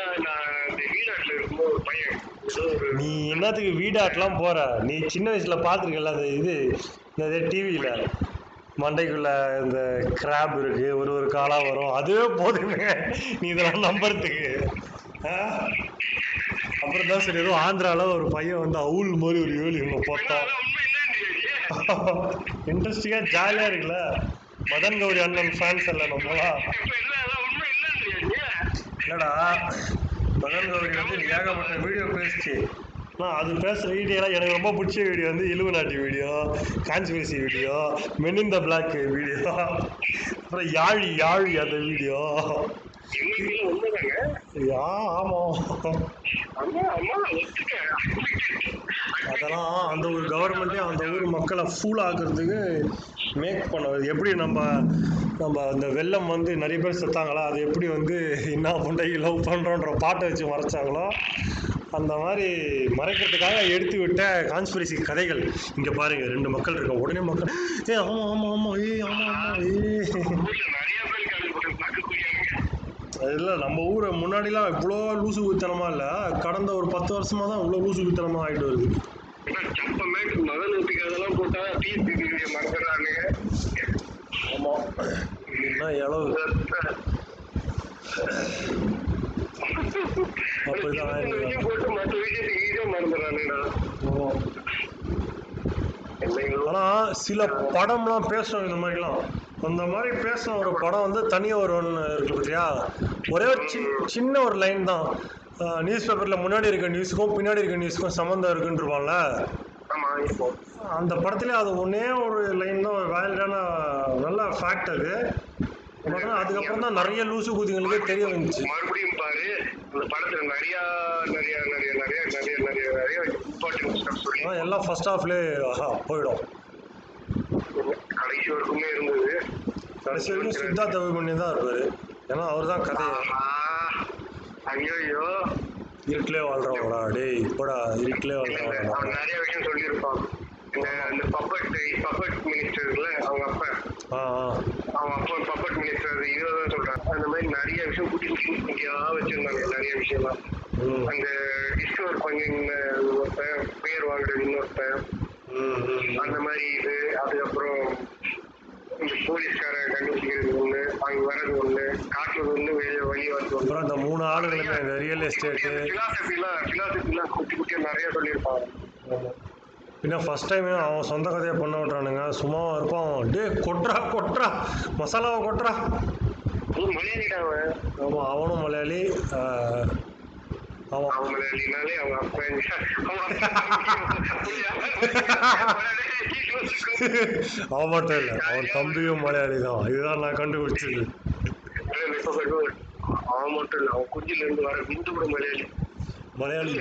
நீ என்னத்துக்கு வீடாட்டெலாம் போற? நீ சின்ன வயசுல பார்த்துருக்கல அந்த இது இந்த டிவியில மண்டைக்குள்ள இந்த கிராப் இருக்கு, ஒரு ஒரு காலா வரும், அதுவே போதுமே நீ இதெல்லாம் நம்புறதுக்கு. அப்புறம் தான் சரி, ஏதோ ஆந்திரால ஒரு பையன் வந்து அவுல் மாதிரி ஒரு ஏழு இவங்க போட்டோம். இன்ட்ரெஸ்டிங்கா ஜாலியா இருக்குல்ல. மதன் கௌரி அண்ணன் ஃபேன்ஸ் அல்ல நம்மளா? இல்லடா, மதன் கௌரி வந்து ஏகப்பட்ட வீடியோ பேசிச்சு. ஆனால் அது பேசுகிற வீடியோலாம் எனக்கு ரொம்ப பிடிச்ச வீடியோ வந்து illuminati video, conspiracy video, men in the black video, அப்புறம் யாழி யாழி அந்த வீடியோ. யா ஆமாம், அதெல்லாம் அந்த ஒரு கவர்மெண்ட்டே அந்த ஊர் மக்களை ஃபூல் ஆக்குறதுக்கு மேக் பண்ணது. எப்படி நம்ம நம்ம அந்த வெள்ளம் வந்து நிறைய பேர் செத்தாங்களா, அது எப்படி வந்து என்ன பண்ணி லவ் பண்ணுறோன்ற பாட்டை வச்சு மறைச்சாங்களோ அந்த மாதிரி மறைக்கிறதுக்காக எடுத்து விட்ட கான்ஸ்பிரசி கதைகள். இங்கே பாருங்க, ரெண்டு மக்கள் இருக்க உடனே மக்கள் ஏ ஆமாம் ஆமாம் ஆமாம் ஏ ஆமாம் ஆமாம் ஏ. அது இல்லை, நம்ம ஊரை முன்னாடிலாம் இவ்வளோ லூசு குத்தனமா இல்லை, கடந்த ஒரு பத்து வருஷமா தான் இவ்வளோ லூசு குத்தனமா ஆகிட்டு வருது. ஆமாம், என்ன இளவு அப்படிதான். ஆனா சில படம்லாம் பேசுறோம் இந்த மாதிரிலாம். அந்த மாதிரி பேசுன ஒரு படம் வந்து தனியா ஒரு ஒன்று இருக்கு பார்த்தியா? ஒரே ஒரு சின்ன ஒரு லைன் தான். நியூஸ் பேப்பர்ல முன்னாடி இருக்க நியூஸுக்கும் பின்னாடி இருக்க நியூஸுக்கும் சம்மந்தம் இருக்குன்றிருப்பான்ல. அந்த படத்துல அது ஒன்னே ஒரு லைன் தான் வேலிடான நல்ல ஃபேக்ட். அது அதுக்கப்புறம் தான் நிறைய லூசு குதிகளுக்கே தெரிய வந்துச்சு. மறுபடியும் பாரு, இந்த படத்துல நிறைய நிறைய நிறைய நிறைய நிறைய நிறைய நிறைய இம்பார்ட்டன்ஸ் எல்லாம் ஃபர்ஸ்ட் ஹாஃப்லேயே போயிடும். கடைசி வரைக்குமே இருந்தது. கடைசி வரைக்கும் சித்தார்த் அபிமன்யு தான் இருப்பாரு. ஏன்னா அவர் தான் கதை. ஐயோ இருட்டிலே வாழ்றவங்களா டேய், இப்படா இருட்டிலே வாழ்றவங்களா. அவன் நிறைய விஷயம் சொல்லியிருப்பான். இந்த பப்பட் பப்பட் மினிஸ்டர்ல அவங்க அப்பா அவன் அப்பா பப்பட் மினிஸ்டர் இதுதான் சொல்றாங்க. அந்த மாதிரி நிறைய விஷயம் குட்டி குட்டி குட்டியா வச்சிருந்தாங்க. நிறைய விஷயம்லாம் அந்த டிஸ்கவர் பண்ணி ஒருத்தன் பேர் வாங்குறது இன்னொருத்தன் அந்த மாதிரி இது. அதுக்கப்புறம் இந்த போலீஸ்கார கண்டுபிடிக்கிறது ஒண்ணு, அங்க வர்றது ஒண்ணு, காட்டுறது ஒண்ணு, வெளியே வழி வரது ஒண்ணு. அந்த மூணு ஆளுங்களுமே இந்த ரியல் எஸ்டேட் பிலாசபிலாம் பிலாசபிலாம் குட்டி குட்டியா நிறைய சொல்லியிருப்பாங்க. பின்ன ஃபர்ஸ்ட் டைம் அவன் சொந்த கதையை பண்ண விட்றானுங்க. சும்மாவும் இருப்பான், டே கொட்றா கொட்றா மசாலாவை கொட்றா. மலையாளிடா அவன். ஆமாம், அவனும் மலையாளி. அவன் அவன் மலையாளினாலே அவங்க அப்பா அவன் மட்டும் இல்லை, அவன் தம்பியும் மலையாளி தான். இதுதான் நான் கண்டுபிடிச்சது. அவன் மட்டும் இல்லை, அவன் குஞ்சில இருந்து வர விந்து கூட மலையாளி. மலையாளி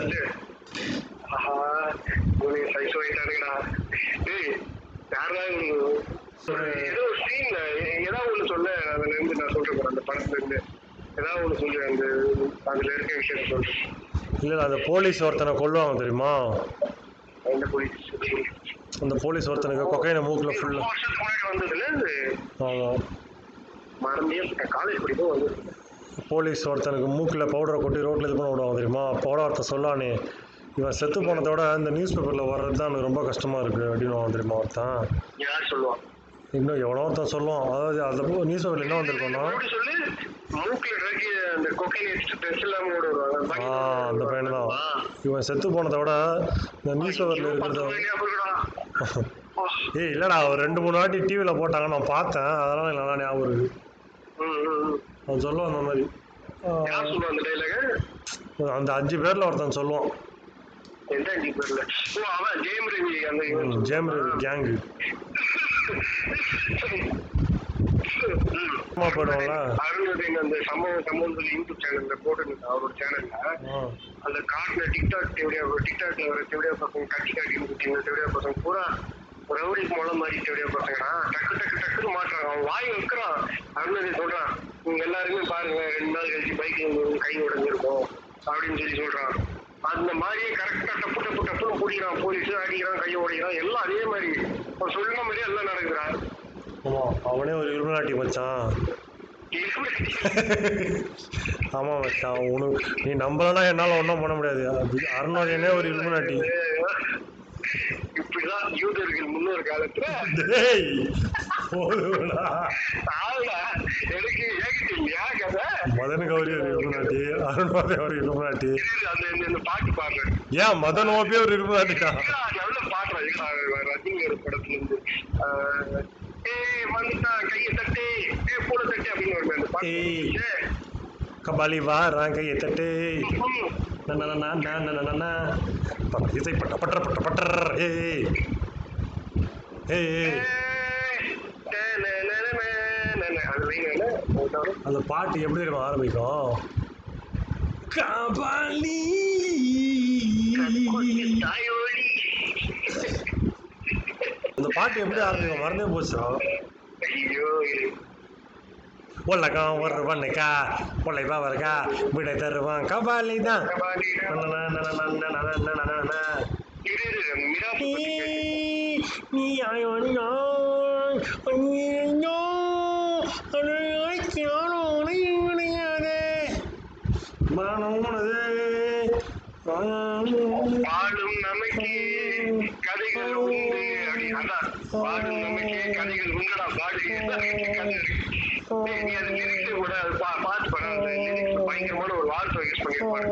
ஏதோ சீன்ல ஏதாவது ஒண்ணு சொல்ல, அதுல இருந்து நான் சொல்றேன். அந்த படத்துல இருந்து ஏதாவது ஒண்ணு சொல்லு, அந்த அதுல இருக்க விஷயத்த சொல்றேன். இல்ல, அந்த போலீஸ் ஒருத்தனை கொல்லுவாங்க தெரியுமா? அந்த போலீஸ் அந்த போலீஸ் ஒருத்தனுக்கு கொக்கைன மூக்குல ஃபுல்லா வருஷத்துக்கு முன்னாடி வந்ததுல இருந்து. ஆமா, மறந்தே காலேஜ் படிக்கும் வந்து போலீஸ் ஒருத்தனுக்கு மூக்கில் பவுடரை கொட்டி ரோட்டில் இது பண்ண விடுவாங்க தெரியுமா? பவுடர் ஒருத்தன் சொல்லானே, இவன் செத்து போனதோட இந்த நியூஸ் பேப்பரில் வர்றது தான் எனக்கு ரொம்ப கஷ்டமாக இருக்குது அப்படின்னு தெரியுமா ஒருத்தன். யார் சொல்லுவான்? இன்னும் எவ்வளோ ஒருத்தன் சொல்லுவான். அதாவது அந்த நியூஸ் பேப்பரில் என்ன வந்திருக்கோன்னா, மூக்குல இறக்கி அந்த கொக்கைன் வச்சுட்டு ட்ரெஸ் இல்லாம ஓட வருவாங்க. ஆ அந்த பையன் தான். இவன் செத்து போனதை விட இந்த நியூஸ் பேப்பர்ல இருக்கிறத ஏய் இல்லடா ஒரு ரெண்டு மூணு வாட்டி டிவியில போட்டாங்க நான் பார்த்தேன், அதெல்லாம் நல்லா ஞாபகம் இருக்கு. அவன் சொல்லுவான் அந்த மாதிரி அந்த டைலாக அந்த அஞ்சு பேர்ல ஒருத்தன் சொல்லுவான். எந்த அஞ்சு பேர்ல? ஓ அவன் ஜெயம் ரவி அந்த ஜெயம் ரவி கேங்கு போயிடுவாங்களா அருண் அந்த சம்பவம் சம்பவம் சொல்லி யூடியூப் சேனல்ல போட்டு அவரோட சேனல்ல அந்த காட்டுல டிக்டாக் தேவையா டிக்டாக்ல வர தேவையா பசங்க கட்சி காட்டி தேவையா பசங்க பூரா ரவுடி மூலம் மாதிரி தேவையா பசங்கடா டக்கு டக்கு டக்குன்னு மாட்டுறாங்க. அவன் வாய் வைக்கிறான். அருண் சொல்றான் நீங்க எல்லாருமே பாருங்க ரெண்டு நாள் கழிச்சு பைக்ல கை உடஞ்சிருக்கும் அப்படின்னு சொல்லி சொல்றான். அந்த மாதிரியே கரெக்டா டப்பு டப்பு டப்புன்னு பிடிக்கிறான். போலீஸ் அடிக்கிறான், கையை உடைக்கிறான், எல்லாம் அதே மாதிரி அவன் சொல்லுன மாதிரியே எல்லாம் நடக்குறான். ஆமா அவனே ஒரு இலுமினாட்டி மச்சான். ஆமா மச்சான் உனக்கு நீ நம்பலன்னா என்னால ஒன்றும் பண்ண முடியாது. அருணாரியனே ஒரு இலுமினாட்டி. இப்படிதான் யூதர்கள் முன்னொரு காலத்துல எனக்கு ஏகிட்டு இல்லையா கதை மதன் கௌரி ஒரு இலுமினாட்டி, அருணாவே ஒரு இலுமினாட்டி. அந்த பாட்டு பாடுறேன். ஏன் மதன் ஓபியே ஒரு இலுமினாட்டிக்கா? நல்ல பாடுறேன் ரஜினி ஒரு படத்துல இருந்து ஏய் வந்துட்டான் கையை தட்டு ஏ பூல தட்டு அப்படின்னு வருவேன் அந்த பாட்டு. கபாலி வாரான் கையை தட்டு இசை பட்ட பட்டர் பட்ட பட்டர் ஏய் ஏய் அந்த பாட்டு எப்படி தெரியுமா ஆரம்பிக்கும்? கபாலி அந்த பாட்டு எப்படி ஆரம்பிக்கும் மறந்தே போச்சா? உலகம் ஒருவனுக்கா உழைப்பா வருகா விடை தருவான் கபாலி தான். நீ வாழும் நமக்கு கதைகள் உண்டு அதான் வாழும் நமக்கு கதைகள் உண்டடா பாடு நீ அது லிரிக்ஸ் கூட பாட்டு பண்ண பயங்கரமான ஒரு வார்த்தை யூஸ் பண்ணிருப்பாரு.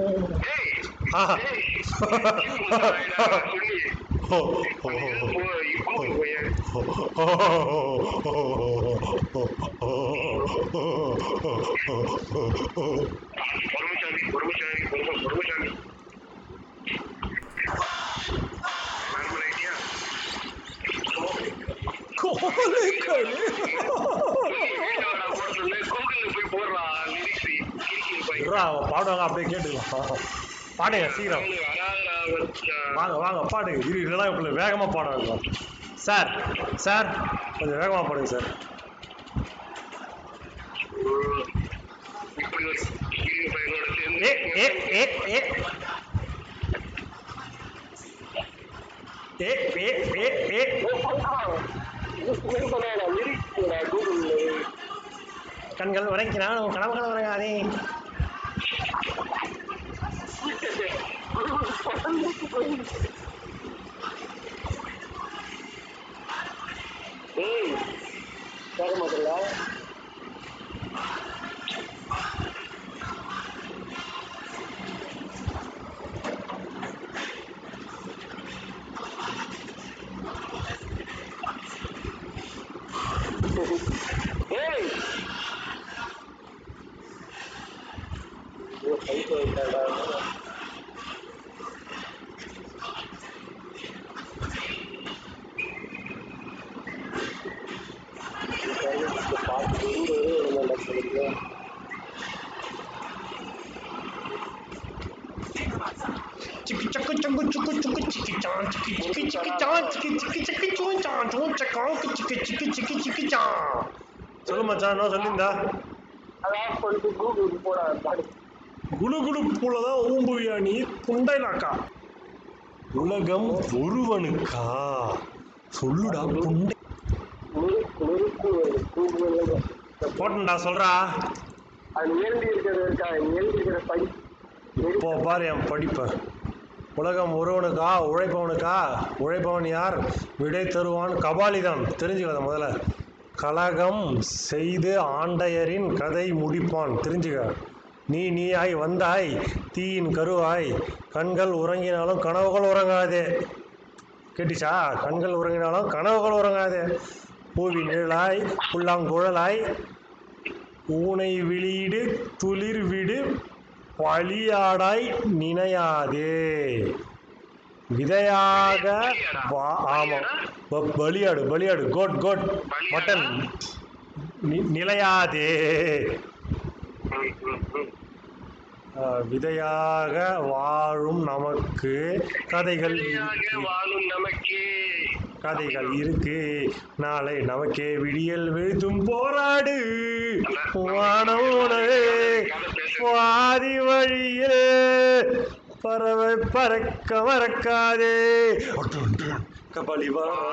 பொறுமசாமி பொறுமசாமி பொறும பொறுமசாமி பாடுவாங்க அப்படியே கேட்டுக்கலாம். பாடுங்க சீக்கிரம் வாங்க வாங்க பாடுங்க. இரு இதெல்லாம் இப்ப வேகமா பாடுவாங்க சார். சார் கொஞ்சம் வேகமா பாடுங்க சார். ஏ ஏ ஏ ஏ ஏ ஏ ஏ ஏ கண்கள் உரைக்கிறான் கனவுகள் உரையாதே. ஏய் கேட்க மாட்டல ஏய் ஓ சைக்கோ இல்லடா. சொல்லு மச்சான் என்ன சொல்லியிருந்தா? குழு குழு போலதான் ஊம்புவியா நீ குண்டைனாக்கா? உலகம் ஒருவனுக்கா சொல்லுடா குண்டை போட்டா சொல்றா. இப்போ பாரு என் படிப்ப. உலகம் ஒருவனுக்கா உழைப்பவனுக்கா? உழைப்பவன் யார்? விடை தருவான் கபாலிதான். தெரிஞ்சுக்காத முதல்ல கலகம் செய்து ஆண்டையரின் கதை முடிப்பான். தெரிஞ்சுக்க. நீ நீயாய் வந்தாய் தீயின் கருவாய், கண்கள் உறங்கினாலும் கனவுகள் உறங்காதே. கேட்டுச்சா? கண்கள் உறங்கினாலும் கனவுகள் உறங்காதே. பூவி நிழலாய் புல்லாங்குழலாய் ஊனை விழியிடு துளிர் விடு பலியாடாய் நினையாதே. விதையாக வா ஆமாம் ப- பலியாடு பலியாடு கோட் கோட் மட்டன் நி- நிலையாதே. ஆஹ், விதையாக வாழும் நமக்கு கதைகள் இருக்கு. வாழும் நமக்கே கதைகள் இருக்கு. நாளை நமக்கே விடியல் வீழ்த்தும் போராடு வானம் உணவே பாதி வழியில் பறவை பறக்க மறக்காதே. கபாலி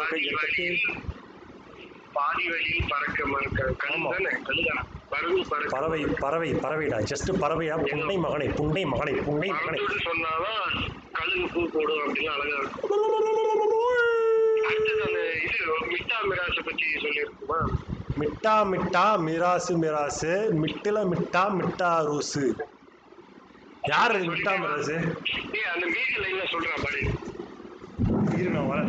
பாதி வழியில் பறக்க மறக்க கழுதானே கழுதா பறவை பறக்க பறவை பறவை பறவைடா. ஜஸ்ட் பறவையா? புண்டை மகனை புண்டை மகனை புண்டை மகனை. பறந்துட்டு சொன்னாதான் கழுகு பூ போடும் அப்படின்னு அழகா இருக்கும். அடுத்தது அந்த இது மிட்டா மிராசை பத்தி சொல்லியிருக்குமா? மிட்டா மிட்டா மிராசு மிராசு மிட்டில மிட்டா மிட்டா ரூசு. யார் இது மிட்டா மிராசு? ஏய் அந்த மீதி லைன்ல சொல்றா பாரு. இரு நான் வரேன்.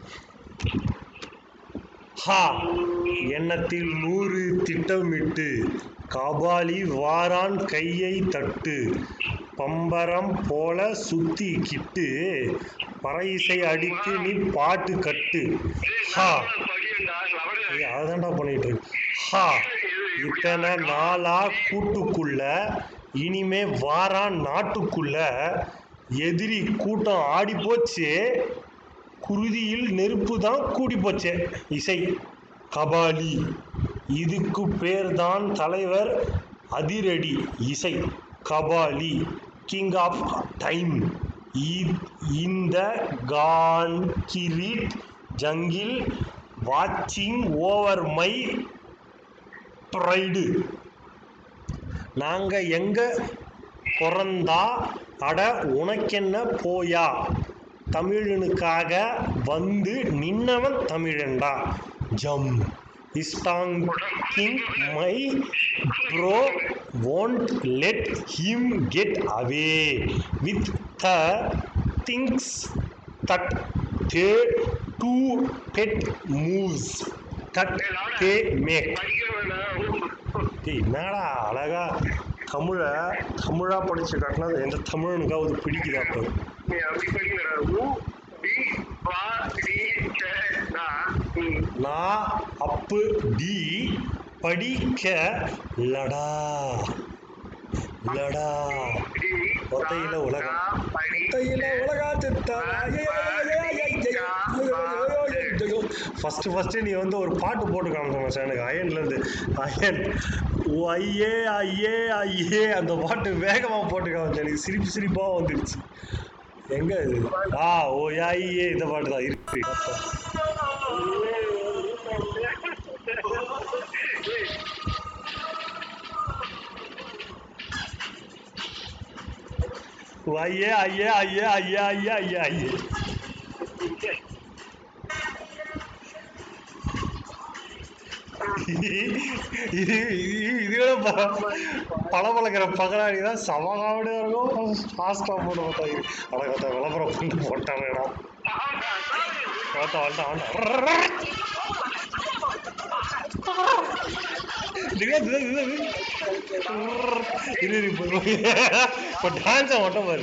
ஹா எண்ணத்தில் நூறு திட்டமிட்டு கபாலி வாரான் கையை தட்டு, பம்பரம் போல சுத்தி கிட்டு பறையிசை அடித்து நீ பாட்டு கட்டு. ஹா ஏய், அதான்டா பண்ணிட்டு இருக்கு. ஹா இத்தனை நாளா கூட்டுக்குள்ள இனிமே வாரான் நாட்டுக்குள்ள, எதிரி கூட்டம் ஆடி போச்சு, குருதியில் நெருப்பு தான் கூடி போச்சே. இசை கபாலி இதுக்கு பேர் தான் தலைவர் அதிரடி. இசை கபாலி கிங் ஆஃப் டைம். இந்த கான்கிரீட் ஜங்கில் வாட்சிங் ஓவர் மை ப்ரைடு. நாங்க எங்க பிறந்தா அட உனக்கென்ன போயா, தமிழனுக்காக வந்து நின்னவன் தமிழன்டா. ஜம் stalking my bro won't let him get away with the things that they do pet moves that they make. டேய், என்னடா அழகா தமிழை தமிழா படிச்சு காட்டினா எந்த தமிழனுக்காவது பிடிக்குதா? அப்போ நீ அப்படி படிக்கிறா. ஊ டி வா டி ச நா. நான் அப்பு டி படிக்க லடா லடா ஒத்தையில உலகம் ஒத்தையில ஃபர்ஸ்ட் ஃபர்ஸ்ட் நீ வந்து ஒரு பாட்டு போட்டு காமிச்சோம் சார் எனக்கு அயன்ல இருந்து. அயன் ஓ ஐயே ஐயே ஐயே அந்த பாட்டு வேகமா போட்டு காமிச்சேன். எனக்கு சிரிப்பு சிரிப்பா வந்துடுச்சு. எங்க இது? ஆ ஓ ஐயே இந்த பாட்டு தான் இருக்கு. ஐயே ஐயே ஐயே ஐயே ஐயே ஐயே ஐயே. இது இதுவே பளபளக்கிற பகலாடி தான் சமகாவடியா இருக்கும். ஃபாஸ்டா போட்டு பார்த்தா இது அழகத்தை விளம்பரம் பண்ணி போட்டாங்கடா. பார்த்தா வந்துட்டான் இப்போ டான்ஸை மட்டும் பாரு.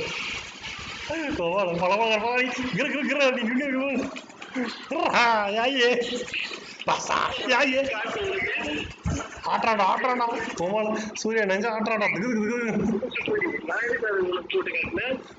ஆட்டாடா ஆட்டாடா சூர்யா நெஞ்சா ஆட்டாடா. நான் எதுக்கு அது உங்களுக்கு போட்டு காட்டினேன்?